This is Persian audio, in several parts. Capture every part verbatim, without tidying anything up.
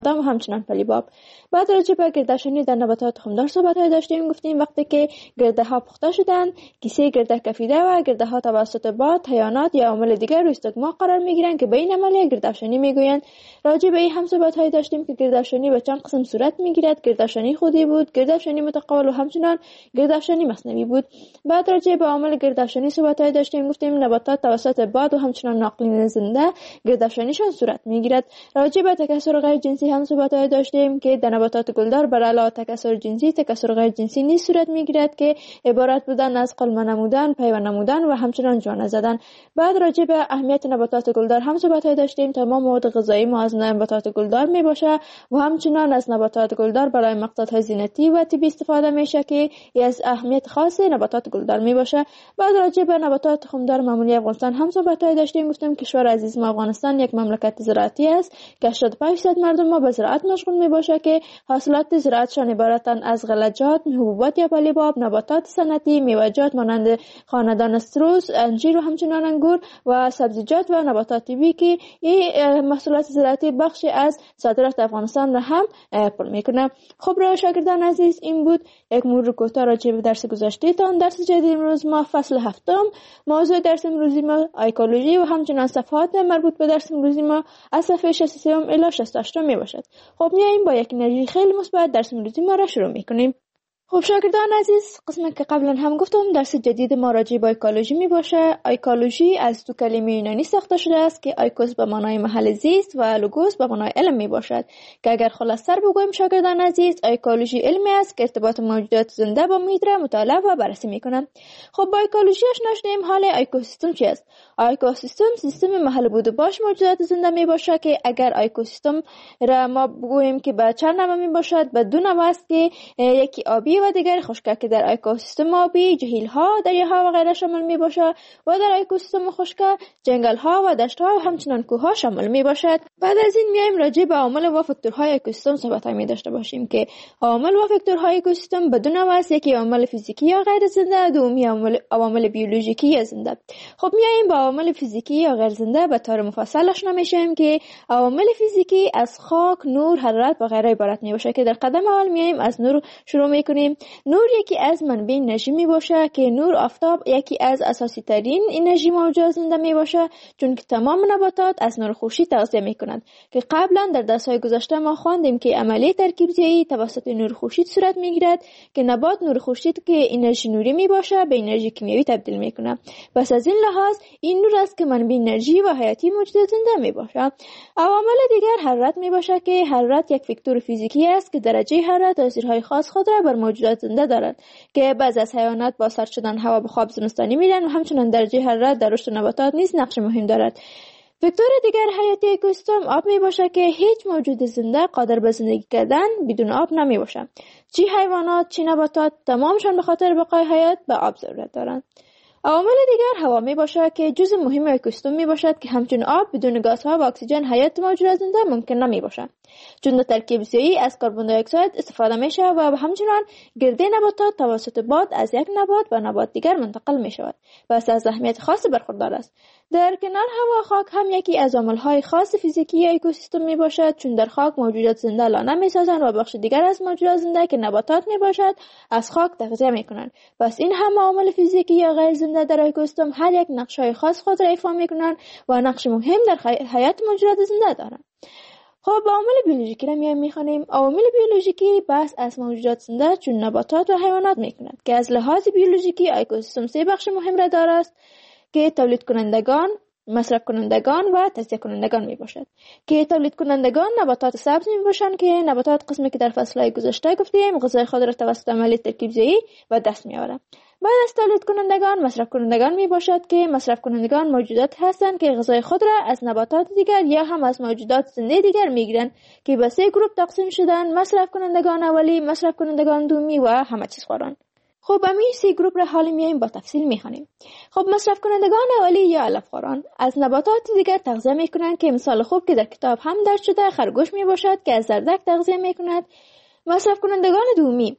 دام و همچنان پلیباب. بعد راجع به گرده‌افشانی در نباتات تخمدار صحبت‌های داشتیم. گفتیم وقتی که گرده ها پخته شدن، کیسه گرده کفیده و گرده ها توسط باد، حیوانات یا عوامل دیگر روی استگما قرار میگیرن که به این عملیه گرده‌افشانی میگویند. راجع به این هم صحبت‌های داشتیم که گرده‌افشانی به چند قسم صورت میگیرد. گرده‌افشانی خودی بود، گرده‌افشانی متقابل و همچنان گرده‌افشانی مصنوعی بود. بعد راجع به عوامل گرده‌افشانی صحبت‌های داشتیم. گفتیم نباتات توسط باد و همچنان ناقلین زنده گرده‌افشانیشان صورت میگیرد. راجع به تکثر غیر جنسی هم صحبت‌های داشتیم که در نباتات گلدار بر علاوه تکثر جنسی، تکثر غیر جنسی نیز صورت میگیرد که عبارت بودن از قلمه نمودن، پیوند نمودن و همچنان جوانه زدن. بعد راجع به اهمیت نباتات گلدار هم صحبت‌های داشتیم. تمام مواد غذایی ما از نباتات گلدار میباشه و همچنان از نباتات گلدار برای مقصدهای زینتی و طبی استفاده میشه که از اهمیت خاص نباتات گلدار میباشه. بعد راجع به نباتات تخمدار معمولی افغانستان هم صحبت‌های داشتیم. گفتیم کشور عزیز ما افغانستان یک مملکت زراعتی است که هشتاد و پنج درصد مردم ما به زراعت مشغول میباشه که حاصلات زراعتشان عبارتند از غلجات، حبوبات یا پلیباب، نباتات صنعتی، میوه‌جات مانند خاندان استروس، انجیر و همچنان انگور و سبزیجات و نباتات طبیعی که این محصولات زراعتی بخشی از صادرات افغانستان را هم پر میکنه. خب را شاگردان عزیز، این بود یک مرور کوتاه راجع به درس گذشته تان. درس جدید امروز ما فصل هفتم، موضوع درس امروزی ما ایکولوژی و همچنان صفحات مربوط به درس امروزی ما از صفحه شصت و سه الی شصت و هشت می باشد. خب میایم با یک انرژی خیلی مثبت درس امروزی ما را شروع میکنیم. خب شاگردان عزیز، قسمی که قبلا هم گفتم درس جدید ما راجع به ایکولوژی می باشه. ایکولوژی از دو کلمه یونانی ساخته شده است که ایکوس به معنای محل زیست و لوگوس به معنای علم می باشد که اگر خلاص‌تر بگویم شاگردان عزیز، ایکولوژی علمی است که ارتباط موجودات زنده با محیط را مطالعه و بررسی میکنه. خب با ایکولوژی آشنا شدیم. حال اکوسیستم چی است؟ اکوسیستم سیستم محل بود و باش موجودات زنده می باشه که اگر اکوسیستم را ما بگوییم که به چند نوع می باشد، به دو نوع است که یکی آبی و دیگر خشک که در اکوسیستم آبی جهیل‌ها، دریاها و غیره شامل می باشد و در اکوسیستم خشک جنگل‌ها و دشت‌ها و همچنان کوه‌ها شامل می باشد. بعد از این میایم راجع به عوامل و فاکتورهای اکوسیستم صحبت می داشته باشیم که عوامل و فاکتورهای اکوسیستم به دو نوع است، یکی عوامل فیزیکی یا غیر زنده، دومی عوامل عوامل بیولوژیکی یا زنده. خب میایم با عوامل فیزیکی یا غیر زنده به طور مفصل آشنا میشیم که عوامل فیزیکی از خاک، نور، حرارت و غیره عبارت می باشه که در قدم اول میایم از نور شروع میکنیم. نور یکی از منبع انرژی می باشه که نور آفتاب یکی از اساسی ترین انرژی موجود زنده می باشه، چون که تمام نباتات از نور خورشید تغذیه می کنند که قبلا در درس‌های گذشته ما خواندیم که عملیه ترکیب زیایی توسط نور خورشید صورت می گیرد که نبات نور خورشید که انرژی نوری می باشه به انرژی کیمیایی تبدیل می کنه. پس از این لحاظ این نور است که منبع انرژی و حیاتی موجود زنده می باشه. عوامل دیگر حرارت می باشه که حرارت یک فاکتور فیزیکی است که درجه حرارت تاثیرهای خاص خود را بر موجودات زنده دارد که بعضی از حیوانات با سرد شدن هوا به خواب زمستانی میرن و همچنان درجه حرارت در رشد نباتات نیز نقش مهم دارد. فاکتور دیگر حیاتی اکوسیستم آب می باشه که هیچ موجود زنده قادر به زندگی کردن بدون آب نمی باشه. چی حیوانات چی نباتات تمامشان به خاطر بقای حیات به آب ضرورت دارند. عوامل دیگر هوا می باشه که جزء مهم اکوسیستم می باشد که همچون آب بدون گازها و اکسیژن حیات موجودات زنده ممکن نمی باشه، چون در ترکیب زیایی از کربن دی اکساید استفاده میشه و همچنان گرده نباتات توسط باد از یک نبات به نبات دیگر منتقل می شود. پس از اهمیت خاص برخوردار است. در کنار هوا خاک هم یکی از عامل‌های خاص فیزیکی اکوسیستم می باشد، چون در خاک موجودات زنده لانه می سازند و بخش دیگر از موجودات زنده که نباتات می باشد از خاک تغذیه می کنند. پس این هم عامل فیزیکی یا غیر زنده در اکوسیستم هر یک نقش‌های خاص خود را ایفا می کنند و نقش مهم در حیات موجودات زنده دارند. خب با عوامل بیولوژیکی را میایم میخوانیم. عوامل بیولوژیکی بحث از موجودات زنده چون نباتات و حیوانات میکنند که از لحاظ بیولوژیکی اکوسیستم سه بخش مهم را دارد که تولید کنندگان، مصرف کنندگان و تجزیه کنندگان می باشد که تولید کنندگان نباتات سبز می باشند که نباتات قسمی که در فصلهای گذشته گفتیم غذای خود را توسط عملیه ترکیب زیایی و دست می آورند. بعد از تولید کنندگان مصرف کنندگان می باشد که مصرف کنندگان موجودات هستند که غذای خود را از نباتات دیگر یا هم از موجودات زنده دیگر می گیرند که به سه گروه تقسیم شدن: مصرف کنندگان اولی، مصرف کنندگان دومی و همه چیز خواران. خب همین سه گروه را حالا میایم با تفصیل میخوانیم. خب مصرف کنندگان اولی یا علف‌خواران از نباتات دیگر تغذیه میکنند که مثال خوب که در کتاب هم درج شده خرگوش می باشد که از زردک تغذیه میکند. مصرف کنندگان دومی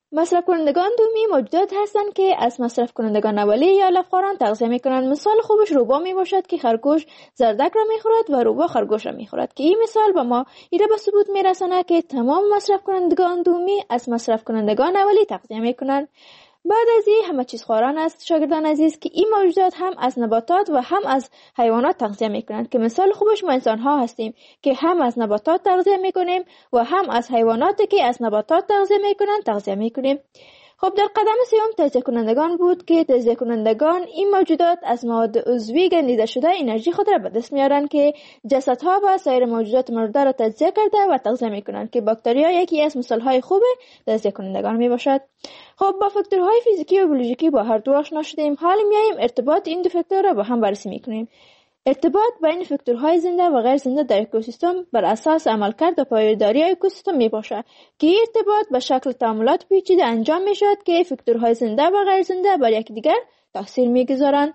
مصرف کنندگان دومی موجودات هستند که از مصرف کنندگان اولیه یا علفخواران تغذیه میکنند. مثال خوبش روباه می باشد که خرگوش زردک را میخورد و روباه خرگوش را میخورد، که این مثال به ما ایره به ثبوت میرساند که تمام مصرف کنندگان دومی از مصرف کنندگان اولیه تغذیه میکنند. بعد از این همه چیز خواران است شاگردان عزیز که این موجودات هم از نباتات و هم از حیوانات تغذیه میکنند، که مثال خوبش ما انسان ها هستیم که هم از نباتات تغذیه میکنیم و هم از حیواناتی که از نباتات تغذیه میکنند تغذیه میکنیم. خب در قدم سوم تجزیه کنندگان بود که تجزیه کنندگان این موجودات از مواد عضوی گندیده شده انرژی خود را به دست میارند که جسدها و سایر موجودات مرده را تجزیه کرده و تغذیه میکنند، که باکتریا یکی از مثالهای خوب تجزیه کنندگان میباشد. خب با فاکتورهای فیزیکی و بیولوژیکی با هر دو آشنا شدیم. حال میایم ارتباط این دو فاکتور را با هم بررسی میکنیم. ارتباط بین فاکتورهای زنده و غیر زنده در اکوسیستم بر اساس عملکرد و پایداری اکوسیستم می باشد، که این ارتباط به شکل تعاملات پیچیده انجام می شود که فاکتورهای زنده و غیر زنده بر یکدیگر تاثیر می گذارند.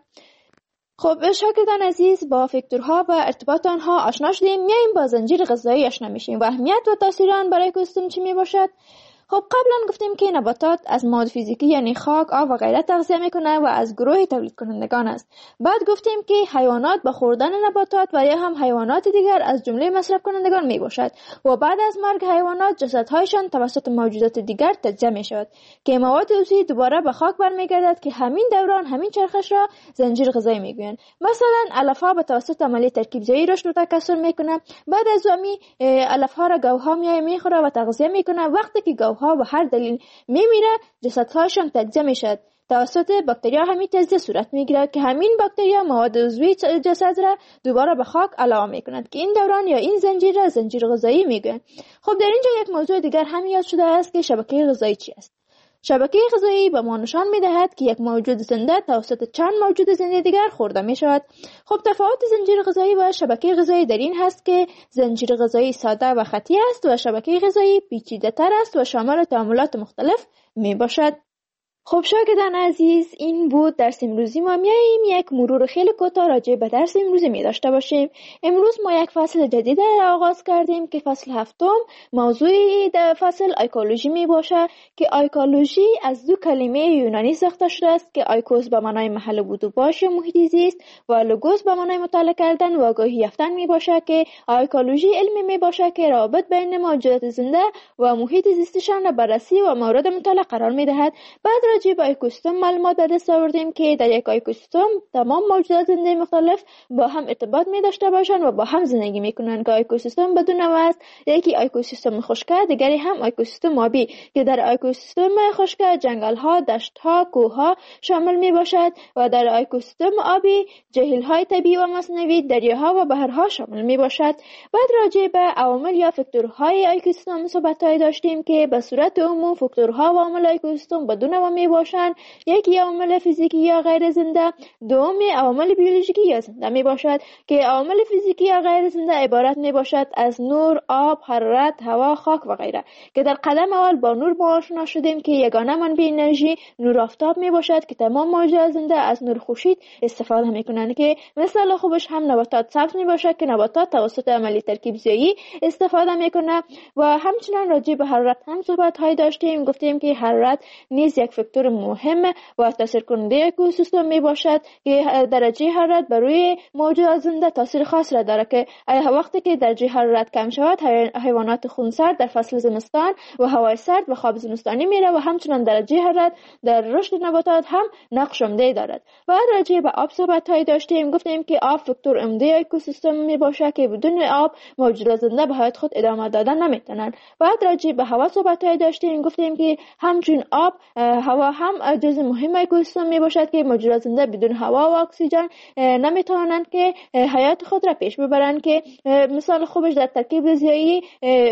خب شاگردان عزیز، با فاکتورها و ارتباط آنها آشنا شدیم. میایم با زنجیر غذایی آشنا میشیم و اهمیت و تاثیر آن برای اکوسیستم چی می باشد. خب قبلا گفتیم که نباتات از مواد فیزیکی یعنی خاک، آب و غیره تغذیه میکنه و از گروه تولید کنندگان است. بعد گفتیم که حیوانات با خوردن نباتات و یا هم حیوانات دیگر از جمله مصرف کنندگان می باشد و بعد از مرگ حیوانات جسدهایشان توسط موجودات دیگر تجزیه می شود، که مواد عضوی دوباره به خاک برمیگردد، که همین دوران همین چرخش را زنجیر غذایی میگویند. مثلا علفها به توسط عملیه ترکیب‌زایی رشد و تکثر میکنه. بعد از امی علفها را گوها میای میخوره و تغذیه میکنه. وقتی که گوها و هر دلیل میمیره جسدهاشون تجزیه میشد. توسط باکتریا همین تجزیه صورت میگیرد که همین باکتریا مواد عضوی جسد را دوباره به خاک علاوه میکنند، که این دوران یا این زنجیر را زنجیر غذایی میگویند. خب در اینجا یک موضوع دیگر هم یاد شده است که شبکه غذایی چی است. شبکه غذایی به ما نشان میدهد که یک موجود زنده توسط چند موجود زنده دیگر خورده می شود. خب تفاوت زنجیر غذایی و شبکه غذایی در این هست که زنجیر غذایی ساده و خطی است و شبکه غذایی پیچیده تر است و شامل تعاملات مختلف می باشد. خب شاگردان عزیز، این بود درس امروزی ما. میاییم یک مرور خیلی کوتاه راجع به درس امروزی می داشته باشیم. امروز ما یک فصل جدید را آغاز کردیم که فصل هفتم موضوع در فصل ایکولوژی می باشه، که ایکولوژی از دو کلمه یونانی ساخته شده است که ایکوس به معنای محل بود و باش محیط زیست و لوگوس به معنای مطالعه کردن و آگاهی یافتن می باشه، که ایکولوژی علمی می باشه که رابط بین موجودات زنده و محیط زیستشان را بررسی و مورد مطالعه قرار می دهد. بعد راجع به اکوسیستم معلومات به دست آوردیم که در یک اکوسیستم تمام موجودات زنده مختلف با هم ارتباط می داشته باشند و با هم زندگی می کنند، که اکوسیستم بدون نوع است. یکی اکوسیستم خشک، دیگری هم اکوسیستم آبی، که در اکوسیستم خشک جنگل ها، دشت ها، کوه ها شامل می باشد و در اکوسیستم آبی جهیل های طبیعی و مصنوعی، دریاها و بحرها شامل می باشد. بعد راجع به عوامل یا فاکتورهای اکوسیستم صحبت داشتیم که به صورت عموم فاکتورها و عوامل اکوسیستم بدون نوع می باشند. یکی عوامل فیزیکی یا غیر زنده، دومی عوامل بیولوژیکی یا زنده می باشد، که عوامل فیزیکی یا غیر زنده عبارت می باشد از نور، آب، حرارت، هوا، خاک و غیره، که در قدم اول با نور ما آشنا شدیم که یگانه منبع انرژی نور آفتاب می باشد، که تمام موجودات زنده از نور خورشید استفاده می کنند، که مثال خوبش هم نباتات سبز می باشد که نباتات توسط عملیه ترکیب‌زایی استفاده می کنند. و همچنین راجع به حرارت هم صحبت های داشتیم. گفتیم که حرارت نیز یک فاکتور مهم و تاثیر کننده اکوسیستم می باشد، که درجه حرارت بر روی موجودات زنده تاثیر خاص را دارد، که وقتی که درجه حرارت کم شود حیوانات خونسرد در فصل زمستان و هوای سرد و خواب زمستانی میره و همچنین درجه حرارت در رشد نباتات هم نقش عمده دارد. و راجع به آب صحبت های داشتیم. گفتیم که آب فاکتور عمده اکوسیستم می باشد، که بدون آب موجودات زنده به حیات خود ادامه دادن نمیتونن. بعد راجع به هوا صحبت های داشتیم. گفتیم که همچون آب هوا هم جزء مهم اکوسیستم می باشد، که موجودات زنده بدون هوا و اکسیژن نمیتوانند که حیات خود را پیش ببرند، که مثال خوبش در ترکیب غذایی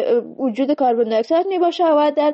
وجود کربن دی اکساید می باشد و در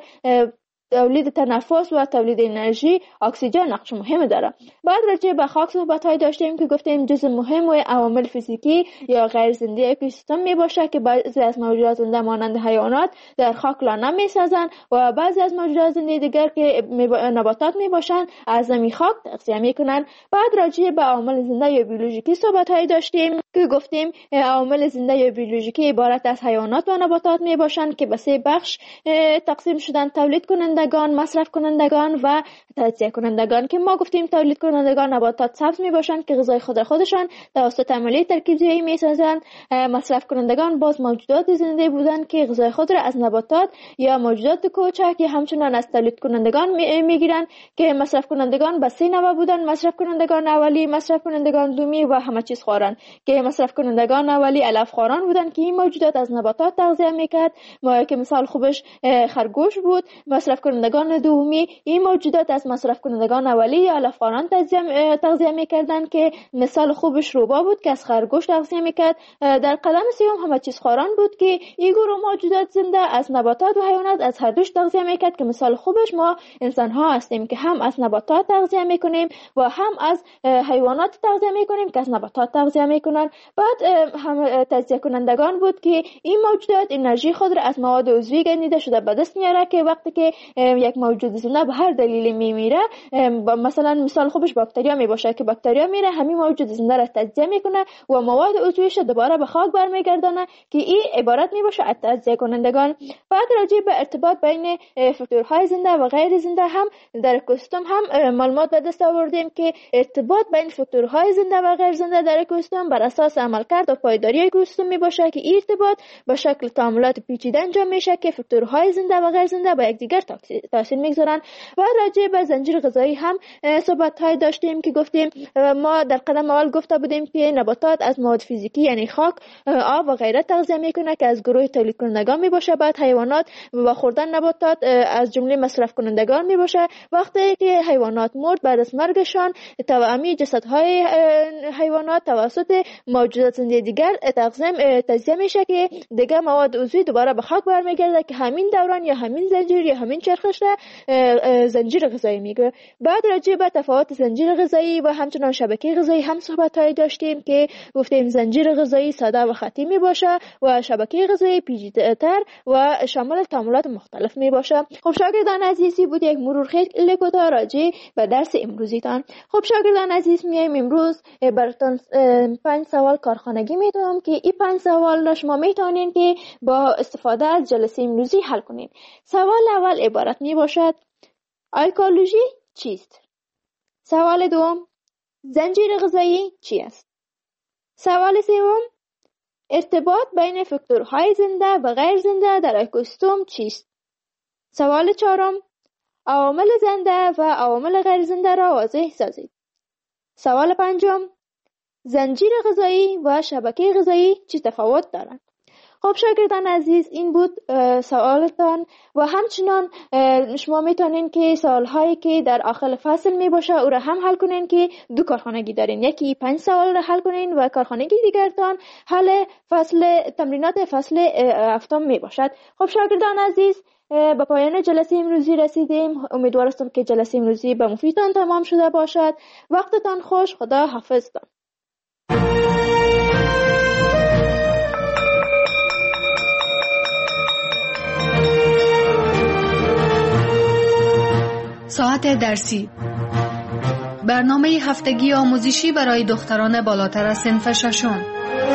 تولید تنفس و تولید انرژی اکسیژن نقش مهم داره. بعد راجع به خاک صحبت های داشتیم که گفتیم جزء مهم و عوامل فیزیکی یا غیر زنده اکوسیستم می باشه، که بعضی از موجودات زنده مانند حیوانات در خاک لانه می سازند و بعضی از موجودات زنده دیگر که نباتات می باشند از زمین خاک تغذیه می کنند. بعد راجع به عوامل زنده یا بیولوژیکی صحبت های داشتیم که گفتیم عوامل زنده یا بیولوژیکی عبارت از حیوانات و نباتات می باشند که به سه بخش تقسیم شدن: تولید کننده کنندگان، مصرف کنندگان و تجزیه کنندگان که ما گفتیم تولید کنندگان نباتات سبز می باشند که غذای خود را خودشان توسط عملیه ترکیب‌زایی می سازند. مصرف کنندگان باز موجودات زنده بودند که غذای خود را از نباتات یا موجودات کوچک یا همچنان از تولید کنندگان می گیرند که مصرف کنندگان به سه نوع بودند: مصرف کنندگان اولی، مصرف کنندگان دومی و همه چیز خواران. که مصرف کنندگان اولی علف خواران بودند که این موجودات از نباتات تغذیه میکرد، ما که مثال خوبش خرگوش بود. مصرف کنندگان دومی این موجودات از مصرف کنندگان اولی یا علف خواران تغذیه تغذیه میکردند که مثال خوبش روبا بود که از خرگوش تغذیه میکرد. در قدم سوم همه چیز خواران بود که این گروه موجودات زنده از نباتات و حیوانات از هر دوش تغذیه میکرد که مثال خوبش ما انسان ها هستیم که هم از نباتات تغذیه میکنیم و هم از حیوانات تغذیه میکنیم که از نباتات تغذیه میکنن. بعد هم تجزیه کنندگان بود که این موجودات انرژی خود را از مواد عضوی گندیده شده به دست میاره که وقتی که یک موجود زنده به هر دلیلی میمیره، مثلا مثال خوبش باکتریا میباشه که باکتریا میره همین موجود زنده را تجزیه میکنه و مواد عضویش دوباره به خاک برمیگردانه که این عبارت میباشه از تجزیه کنندگان. بعد راجع به ارتباط بین فاکتورهای زنده و غیر زنده هم در اکوسیستم هم معلومات به دست آوردیم که ارتباط بین فاکتورهای زنده و غیر زنده در اکوسیستم بر اساس عملکرد و پایداری اکوسیستم میباشه که این ارتباط به شکل تعاملات پیچیده انجام میشه که فاکتورهای زنده و غیر زنده به یکدیگر تاثیر میگذارن. و راجع به زنجیر غذایی هم صحبت های داشتیم که گفتیم ما در قدم اول گفته بودیم که نباتات از مواد فیزیکی یعنی خاک، آب و غیره تغذیه میکنه که از گروه تولید کنندگان میباشه. بعد حیوانات و خوردن نباتات از جمله مصرف کنندگان میباشه. وقتی که حیوانات مرد بعد از مرگشان توأمی جسدهای حیوانات توسط موجودات زنده دیگر تقسیم تجزیه میشه که دیگه مواد عضوی دوباره به خاک برمیگرده که همین دوران یا همین زنجیر یا همین چرخش را زنجیر غذایی میگه. بعد راجع به تفاوت زنجیر غذایی و همچنان شبکه غذایی هم صحبت های داشتیم که گفتیم زنجیر غذایی ساده و خطی می باشه و شبکه غذایی پیچیده‌تر و شامل تعاملات مختلف می باشه. خب شاگردان عزیزی بود یک مرور خیلی کوتاه راجع به درس امروزیتان. خب شاگردان عزیز میایم امروز براتون پنج سوال کارخانگی میدم که این پنج سوال را شما میتونین که با استفاده از جلسه امروزی حل کنین. سوال اول عبارت می باشد: ایکولوژی چیست؟ سوال دوم: زنجیر غذایی چی است؟ سوال سوم: ارتباط بین فاکتورهای زنده و غیر زنده در اکوسیستم چیست؟ سوال چهارم: عوامل زنده و عوامل غیر زنده را واضح سازید. سوال پنجم: زنجیر غذایی و شبکه غذایی چه تفاوت دارند؟ خب شاگردان عزیز این بود سوالتان و همچنان شما میتونین که سوالهایی که در آخر فصل می باشه او را هم حل کنین که دو کارخانگی دارین، یکی پنج سوال را حل کنین و کارخانگی دیگرتان حل فصل تمرینات فصل هفتم می باشد. خب شاگردان عزیز به پایان جلسه امروزی رسیدیم. امیدوارم که جلسه امروزی به مفیدتان تمام شده باشد. وقتتان خوش. خدا حافظتان. ساعت درسی، برنامه هفتگی آموزشی برای دختران بالاتر از صنف ششم.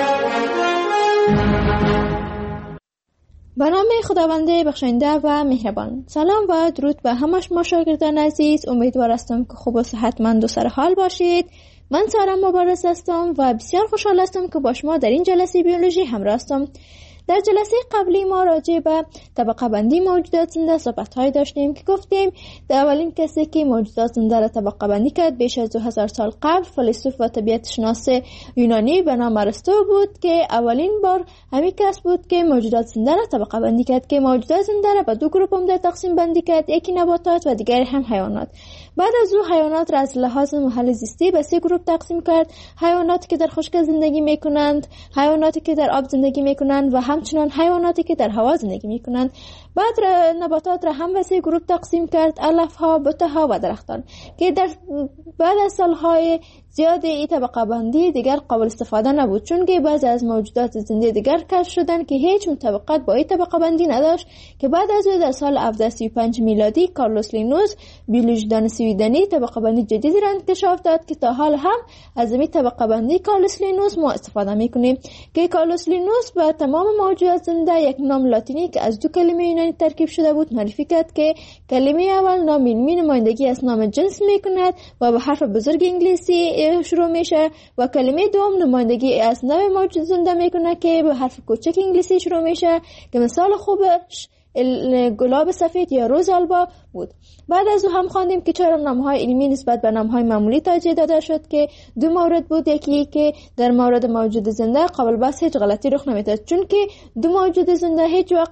به نام خداوند بخشنده و مهربان. سلام و درود به همه شما شاگردان عزیز. امیدوار هستم که خوب و صحتمند و سرحال باشید. من سارا مبارز هستم و بسیار خوشحال هستم که با شما در این جلسه بیولوژی همراه هستم. در جلسه قبلی ما راجع به طبقه بندی موجودات زنده صحبت های داشتیم که گفتیم در اولین کسی که موجودات زنده را طبقه بندی کرد بیش از دو هزار سال قبل فیلسوف و طبیعت شناس یونانی به نام ارسطو بود که اولین بار همین کس بود که موجودات زنده را طبقه بندی کرد که موجودات زنده را به دو گروه عمده تقسیم بندی کرد، یکی نباتات و دیگری هم حیوانات. بعد از او حیوانات را از لحاظ محل زیستی به سه گروه تقسیم کرد: حیواناتی که در خشک زندگی میکنند، حیواناتی که در آب زندگی میکنند و همچنان حیواناتی که در هوا زندگی میکنند. بعد نباتات را هم به سه گروه تقسیم کرد: علف ها، بوته ها و درختان که در بعد از سالهای زیاد این طبقه بندی دیگر قابل استفاده نبود، چون که بعضی از موجودات زنده دیگر کشف شدن که هیچ مطابقت با این طبقه بندی نداشت، که بعد از او در سال هفتصد و سی و پنج میلادی کارلوس لینوس بیولوژیدان سویدنی طبقه بندی جدیدی را انکشاف داد که تا حال هم از این طبقه بندی کارلوس لینوس ما استفاده میکنیم، که کارلوس لینوس به تمام موجودات زنده یک نام لاتینی که از دو کلمه یونانی ترکیب شده بود معرفی کرد که کلمه اول نام علمی نمایندگی از نام جنس میکند و به حرف بزرگ انگلیسی شروع میشه و کلمه دوم نمایندگی از نوع موجود زنده میکنه که به حرف کوچک انگلیسی شروع میشه، که مثال خوبش گلاب سفید یا روز آلبا بود. بعد از او هم خواندیم که چرا نامهای علمی نسبت به نامهای معمولی ترجیح داده شد، که دو مورد بود. یکی که در مورد موجود زنده قابل بحث هیچ غلطی رخ نمیداد، چون که دو موجود زنده هیچ وقت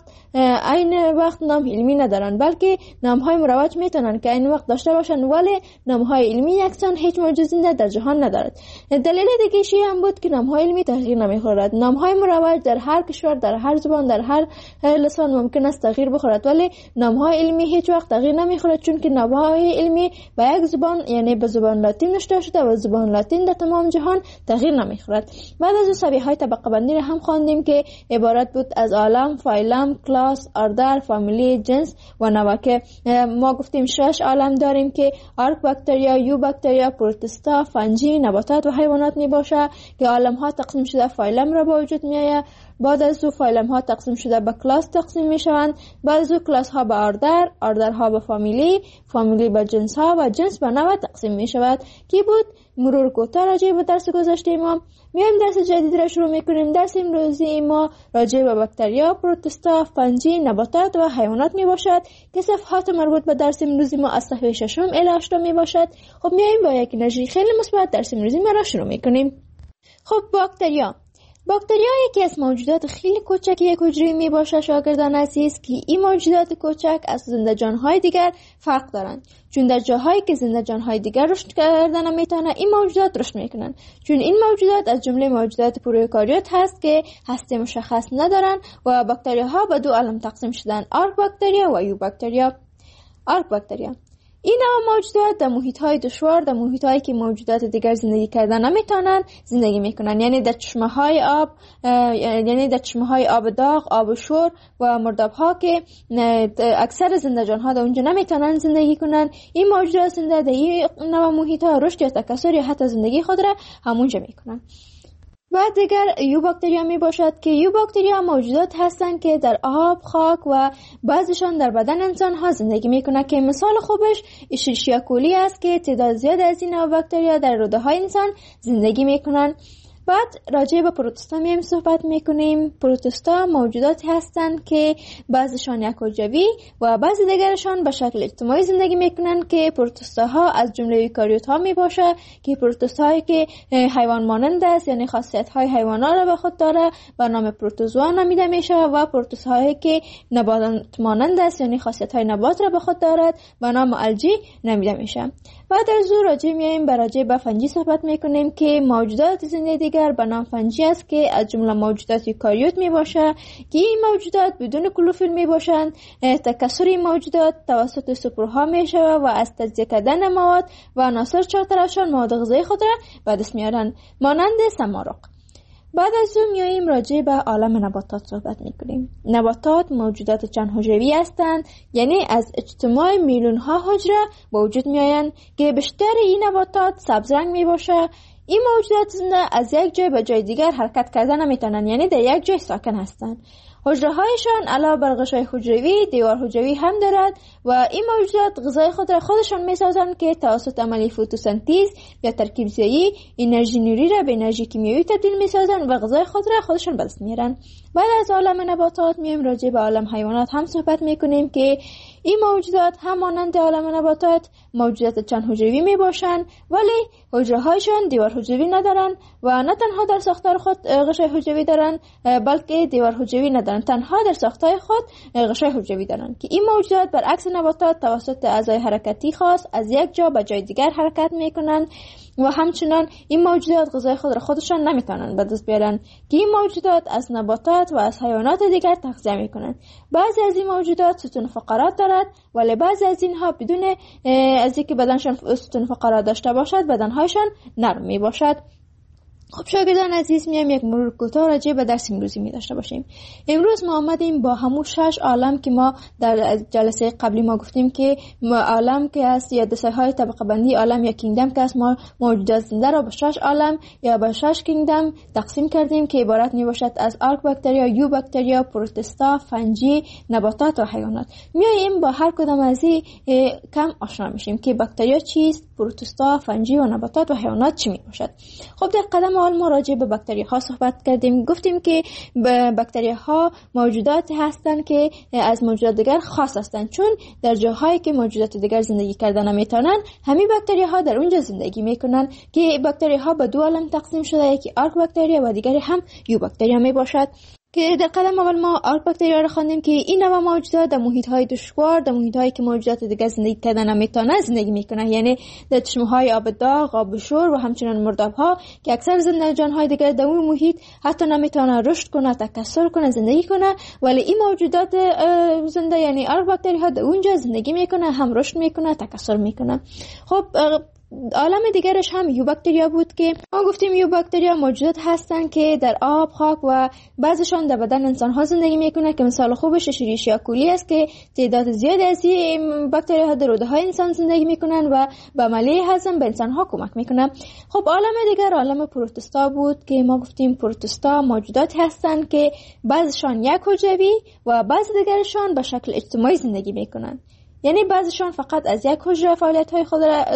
عین وقت نام علمی ندارن، بلکه نامهای مروج میتونن که عین وقت داشته باشن، ولی نامهای علمی یکسان هیچ موجود زنده در جهان ندارد. دلیل دیگه هم بود که نامهای علمی تغییر نمیخورد. نامهای مروج در هر کشور، در هر زبان، در هر لسان ممکن است تغییر بخورد، ولی نامهای علمی هیچ وقت تغییر نمیخورد، چون که نامهای علمی به یک زبان یعنی به زبان لاتین نوشته شده و زبان لاتین در تمام جهان تغییر نمیخورد. بعد از اون سبیه های طبقه بندی را هم خواندیم که عبارت بود از عالم، فایلم، کلاس، اردر، فامیلی، جنس و نوع، که ما گفتیم شش عالم داریم که آرک باکتریا، یو باکتریا، پروتستا، فنجی، نباتات و حیوانات می باشه، که عالم ها تقسیم شده فایلم را با وجود می آید. بعد از او فایلم ها تقسیم شده به کلاس تقسیم می شوند، بعد از او کلاس ها به آردر، آردر ها به فامیلی، فامیلی به جنس ها و جنس به نوع تقسیم می شود. کی بود مرور کوتاه راجع به درس گذشته ما. میایم درس جدید را شروع میکنیم. درس امروزی ما راجع به باکتریا، پروتستا، فنجی، نباتات و حیوانات می باشد، که صفحات مربوط به درس امروزی ما از صفحه ششم الی هشتم می باشد. خب میایم با یک انرژی خیلی مثبت درس امروزی ما را شروع میکنیم. خب باکتریا باکتریا یکی از موجودات خیلی کوچک یک حجره می باشه شاگردان عزیز، که این موجودات کوچک از زنده جانهای دیگر فرق دارند، چون در جاهایی که زنده جانهای دیگر رشد کردن نمیتونه این موجودات رشد میکنن، چون این موجودات از جمله موجودات پروکاریوت هست که هسته مشخص ندارن و باکتریاها به دو عالم تقسیم شدن، آرک باکتریا و یو باکتریا. آرک باکتریا این نوع موجودات در محیط‌های دشوار، در محیط‌هایی که موجودات دیگر زندگی کردن نمیتونن زندگی میکنن، یعنی در چشمه‌های آب، یعنی در چشمه‌های آب داغ، آب شور و مرداب‌ها که اکثر زنده جان‌ها در اونجا نمیتونن زندگی کنن. این موجودات زنده در این نوع محیط‌ها رشد یا تکثر یا حتی زندگی خود را همونجا میکنن. بعد دیگر یو باکتریا می باشد که یو باکتریا موجودات هستند که در آب، خاک و بعضیشان در بدن انسان ها زندگی می کنند، که مثال خوبش اشریشیا کولی است که تعداد زیاد از این نوع باکتریا در روده های انسان زندگی می کنند. بعد راجع به پروتستا میم صحبت میکنیم. پروتستا موجوداتی هستند که بعضیشان یک حجروی و بعضی دیگرشان به شکل اجتماعی زندگی میکنن، که پروتستاها از جمله یوکاریوت ها می باشه، که پروتستاهایی که حیوان مانند است، یعنی خاصیت های حیوانات را به خود داره به نام پروتوزوا نامیده میشه، و پروتستاهایی که نبات مانند است، یعنی خاصیت های نبات را به خود دارد به نام الجی نامیده میشه. بعد از او راجع میایم به راجع به فنجی صحبت میکنیم که موجودات زنده دیگر به نام فنجی است، که از جمله موجودات یوکاریوت می باشه، که این موجودات بدون کلوروفیل می باشند. تکثر موجودات توسط سپرها می شود و از تجزیه کردن مواد و عناصر چهارطرفشان مواد غذایی خود را به دست میارند، مانند سمارق. بعد از اون میاییم راجع به عالم نباتات صحبت میکنیم. نباتات موجودات چند حجروی هستند، یعنی از اجتماع میلیون ها حجره به وجود میآیند، که بیشتر این نباتات سبز رنگ می باشه. این موجودات زنده از یک جای به جای دیگر حرکت کردن نمیتونن، یعنی در یک جای ساکن هستند. حجره هایشان علاوه بر غشای حجروی دیوار حجروی هم دارد و این موجودات غذای خود را خودشان میسازند، که توسط عملی فتوسنتز یا ترکیب زایی انرژی نوری را به انرژی کیمیایی تبدیل میسازند و غذای خود را خودشان به دست میارند. بعد از عالم نباتات میایم راجع به عالم حیوانات هم صحبت میکنیم، که این موجودات هم مانند عالم نباتات موجودات چند حجروی می باشند، ولی حجره هایشان دیوار حجروی ندارند و نه تنها در ساختار خود غشای حجروی دارند، بلکه دیوار حجروی ندارند، تنها در ساختار خود غشای حجروی دارند، که این موجودات برعکس نباتات توسط اعضای حرکتی خاص از یک جا به جای دیگر حرکت میکنند. و همچنان این موجودات غذای خود را خودشان نمیتونن به دست بیارن که این موجودات از نباتات و از حیوانات دیگر تغذیه میکنن. بعضی از این موجودات ستون فقرات دارد ولی بعضی از اینها بدون از اینکه بدنشان ستون فقرات داشته باشد بدنهایشان نرم می باشد. خب شاگردان عزیز، میام یک مرور کوتاه راجع به درس امروزی می داشته باشیم. امروز ما آمدیم با همون شش عالم که ما در جلسه قبلی ما گفتیم که عالم که است یا دسته‌های طبقه بندی عالم یا کینگدم که است، ما موجودات زنده را به شش عالم یا به شش کینگدم تقسیم کردیم که عبارت می باشد از آرک باکتریا، یو باکتریا، پروتستا، فنجی، نباتات و حیوانات. میایم با هر کدام از این کم آشنا میشیم که باکتریا چیست، پروتستا، فنجی و نباتات و حیوانات چی می باشد. خب در قدم اول ما راجع به باکتری ها صحبت کردیم. گفتیم که باکتری ها موجوداتی هستند که از موجودات دیگر خاص هستند، چون در جاهایی که موجودات دیگر زندگی کردن نمیتونن همین باکتری ها در اونجا زندگی میکنن که باکتری ها به دو عالم تقسیم شده، یکی آرک باکتریا و دیگری هم یو باکتریا می باشد که در قدم اول ما آرک باکتریا را خواندیم که این نوع موجودات در محیط های دشوار، در محیط هایی که موجودات دیگر زندگی کردن نمیتونن زندگی میکنن، یعنی در چشمه های آب داغ، آب شور و همچنین مرداب ها که اکثر زندگان های دیگر در اون محیط حتی نمیتونن رشد کنه، تکثر کنه، زندگی کنه، ولی این موجودات زنده یعنی آرک باکتری ها در اونجا زندگی میکنه، هم رشد میکنه، تکثر میکنه. خب عالم دیگرش هم یو باکتریا بود که ما گفتیم یو باکتریا موجودات هستن که در آب، خاک و بعضشان در بدن انسان ها زندگی میکنه که مثال خوبش اشریشیا کولی است که تعداد زیادی از این باکتریا ها در روده های انسان زندگی میکنن و به عملیه هضم به انسان ها کمک میکنن. خب عالم دیگر عالم پروتستا بود که ما گفتیم پروتستا موجودات هستن که بعضشان یک حجروی و بعض دیگرشان به شکل اجتماعی زندگی میکنن، یعنی بعضیشان فقط از یک حجره فعالیت های خود را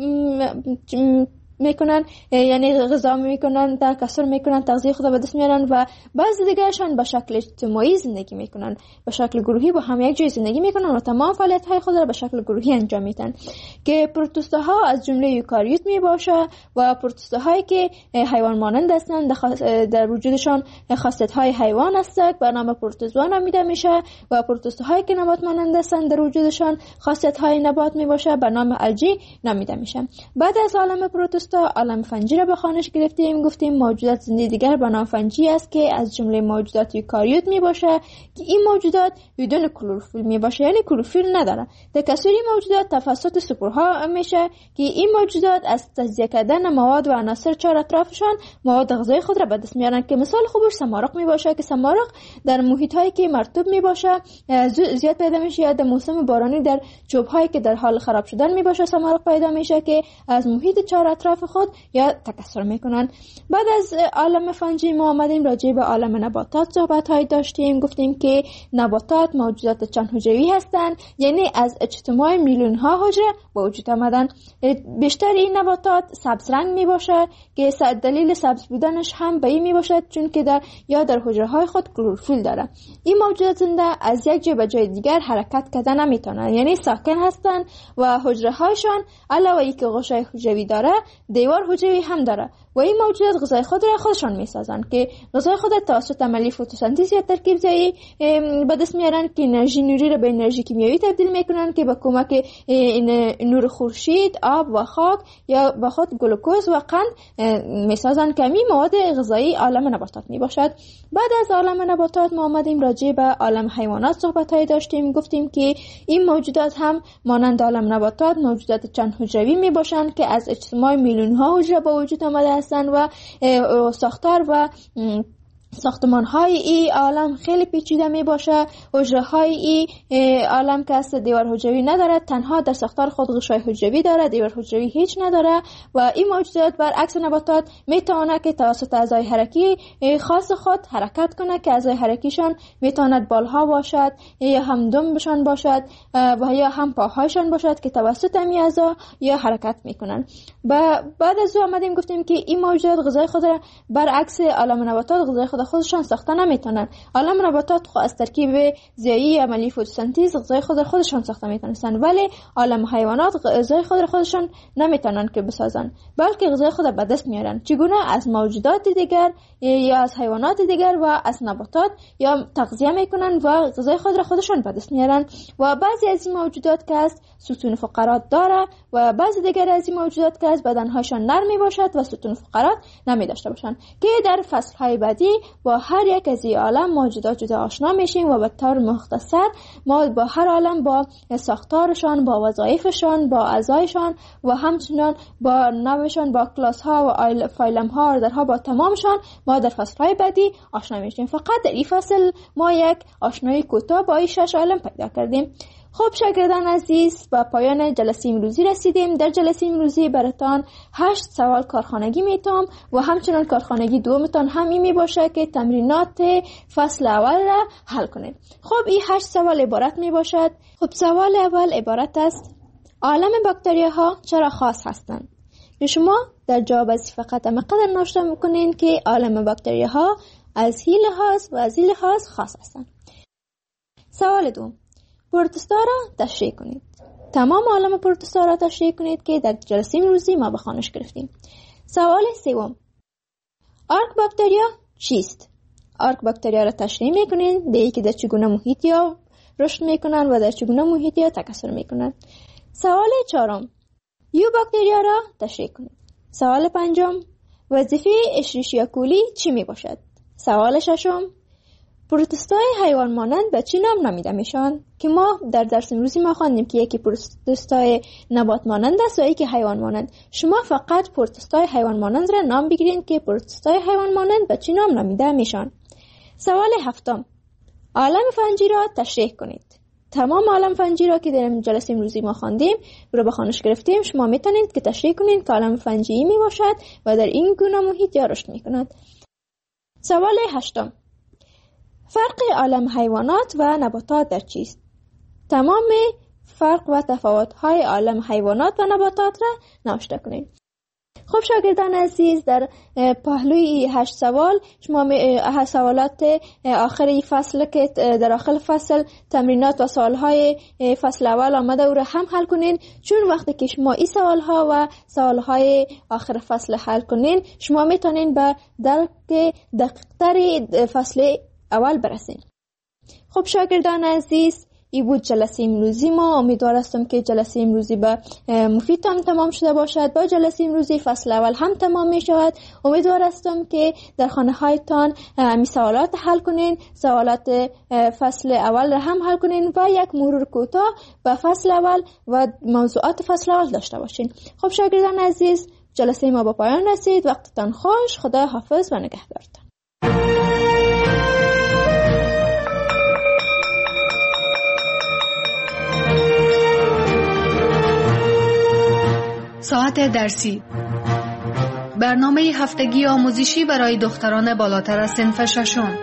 میکنن، یعنی غذا میکنن، تکثر میکنن، تغذیه خود را به دست میارن و بعضی دیگرشان به شکل اجتماعی زندگی میکنن، به شکل گروهی با هم یک جای زندگی میکنن و تمام فعالیت های خود را به شکل گروهی انجام میدن که پروتوستاها از جمله یوکاریوت میباشه و پروتوستاهایی که حیوان مانند هستند در وجودشان خاصیت های حیوان است به نام پروتوزوا نامیده میشه و پروتوستاهایی که نبات مانند هستند در وجودشان خاصیت های نبات میباشه به نام الجی نامیده میشه. بعد از عالم پروتوستا عالم فنجی را به خوانش گرفتیم. گفتیم موجودات زنده دیگر به نام فنجی است که از جمله موجودات یوکاریوت می باشه که این موجودات بدون کلروفیل می باشه، یعنی کلروفیل نداره. تکثر این موجودات توسط سپورها میشه که این موجودات از تجزیه کردن مواد و عناصر چهار اطرافشان مواد غذایی خود را به دست میارن که مثال خوبش سمارق می باشه که سمارق در محیط هایی که مرطوب می باشه زیاد پیدا میشه، یا در موسم بارانی در چوب هایی که در حال خراب شدن می باشه سمارق پیدا میشه که از محیط چهار اطراف خود یا تکثر میکنن. بعد از عالم فنجی ما آمدیم راجع به عالم نباتات صحبت های داشتیم. گفتیم که نباتات موجودات چند حجروی هستند، یعنی از اجتماع میلیون ها حجره به وجود آمدن. بیشتر این نباتات سبز رنگ می باشه که دلیل سبز بودنش هم به این می باشد چون که در یا در حجره های خود کلروفیل داره. این موجودات زنده از یک جای به جای دیگر حرکت کردن نمیتونن، یعنی ساکن هستند و حجره هایشان علاوه اینکه غشای حجروی داره دیوار حجروی هم داره و این موجودات غذای خود را خودشان میسازن که غذای خود توسط عملیه فتوسنتز یا ترکیب زایی به دست میارن که انرژی نوری را به انرژی کیمیایی تبدیل میکنن که با کمک نور خورشید، آب و خاک یا با خود گلوکوز و قند میسازن که می مواد غذایی عالم نباتات میباشد. بعد از عالم نباتات ما آمدیم راجع به عالم حیوانات صحبت های داشتیم. گفتیم که این موجودات هم مانند عالم نباتات موجودات چند حجروی میباشند که از اجتماع میلیون ها حجره با وجود آمده هستند و ساختار و ساختمان های ای عالم خیلی پیچیده می باشه. حجره های ای عالم که است دیوار حجروی نداره، تنها در ساختار خود غشای حجروی داره، دیوار حجروی هیچ نداره و این موجودات برعکس نباتات می تواند که توسط اعضای حرکی خاص خود حرکت کنه که اعضای حرکیشان می تواند بالها باشد یا هم دمبشان باشد و یا هم پاهایشان باشد که توسط این اعضا یا حرکت میکنن. بعد از او آمدیم گفتیم که این موجودات غذای خود را برعکس عالم نباتات غذای خود خودشان ساخته نمیتونن. عالم نباتات خود از ترکیب ضیایی عملی فتوسنتز غذای خود را خودشان ساخته میتونن، ولی عالم حیوانات غذای خود را خودشان نمیتونن که بسازن، بلکه غذای خود را به دست میارن. چگونه؟ از موجودات دیگر یا از حیوانات دیگر و از نباتات یا تغذیه میکنن و غذای خود را خودشان به دست میارن. و بعضی از این موجودات که است ستون فقرات داره و بعضی دیگر از این موجودات که است بدنهاشان نرم می باشد و ستون فقرات نمی داشته باشند، که در فصلهای بعدی با هر یک از این عالم موجودات جدا آشنا میشیم و به طور مختصر ما با هر عالم با ساختارشان، با وظایفشان، با اعضایشان و همچنان با نوعشان، با کلاس ها و فایلم ها و درها با تمامشان ما در فصلهای بعدی آشنا میشیم. فقط در این فصل ما یک آشنایی کوتاه با این شش عالم پیدا کردیم. خب شاگردان عزیز، با پایان جلسه امروزی رسیدیم. در جلسه امروزی براتان هشت سوال کارخانگی میتام و همچنان کارخانگی دومتان هم می باشه که تمرینات فصل اول را حل کنید. خب این هشت سوال عبارت می باشد. خب سوال اول عبارت است: عالم باکتریا ها چرا خاص هستند؟ شما در جواب از فقط مقدر نوشته میکنین که عالم باکتریا ها از این لحاظ و از این لحاظ خاص هستند. سوال دوم: پروتوستا را تشریح کنید. تمام عالم پروتوستا را تشریح کنید که در جلسه امروزی ما به خوانش گرفتیم. سوال سوم: آرک باکتریا چیست؟ آرک باکتریا را تشریح میکنید، به اینکه در چگونه محیطی ها رشد میکنند و در چگونه محیطی ها تکثر میکنند. سوال چهارم: یو باکتریا را تشریح کنید. سوال پنجم: وظیفه اشریشیا کولی چی می باشد؟ سوال ششم: پروتوستای حیوان مانند به چی نام نامیده میشن؟ که ما در درس امروزی ما خواندیم که یکی پروتوستای نبات مانند است و یکی حیوان مانند. شما فقط پروتوستای حیوان مانند را نام بگیرید که پروتوستای حیوان مانند به چی نام نامیده میشن. سوال هفتم: عالم فنجی را تشریح کنید. تمام عالم فنجی را که در جلسه امروزی ما خواندیم رو به خوانش گرفتیم، شما میتونید که تشریح کنید که عالم فنجی می باشد و در این گونه محیط یا رشد میکند. سوال هشتم: فرق عالم حیوانات و نباتات در چیست؟ تمام فرق و تفاوت‌های عالم حیوانات و نباتات را نوشته کنید. خب شاگردان عزیز، در پهلوی هشت سوال شما سوالات آخری فصل که در آخر فصل تمرینات و سوالهای فصل اول آمده او را هم حل کنین، چون وقتی که شما این سوالها و سوالهای آخر فصل حل کنین شما میتونین به درک دقیق‌تر فصل اول برسین. خب شاگردان عزیز، این بود جلسه امروزی ما. امیدوار هستم که جلسه امروزی به مفید هم تمام شده باشد. با جلسه امروزی فصل اول هم تمام می شود. امیدوار هستم که در خانه هایتان می سوالات حل کنین، سوالات فصل اول را هم حل کنین و یک مرور کوتاه به فصل اول و موضوعات فصل اول داشته باشین. خب شاگردان عزیز، جلسه ما به پایان رسید. وقتتان خوش. خدا حافظ و نگهدارتان. ساعت درسی، برنامه هفتگی آموزشی برای دختران بالاتر از صنف ششم.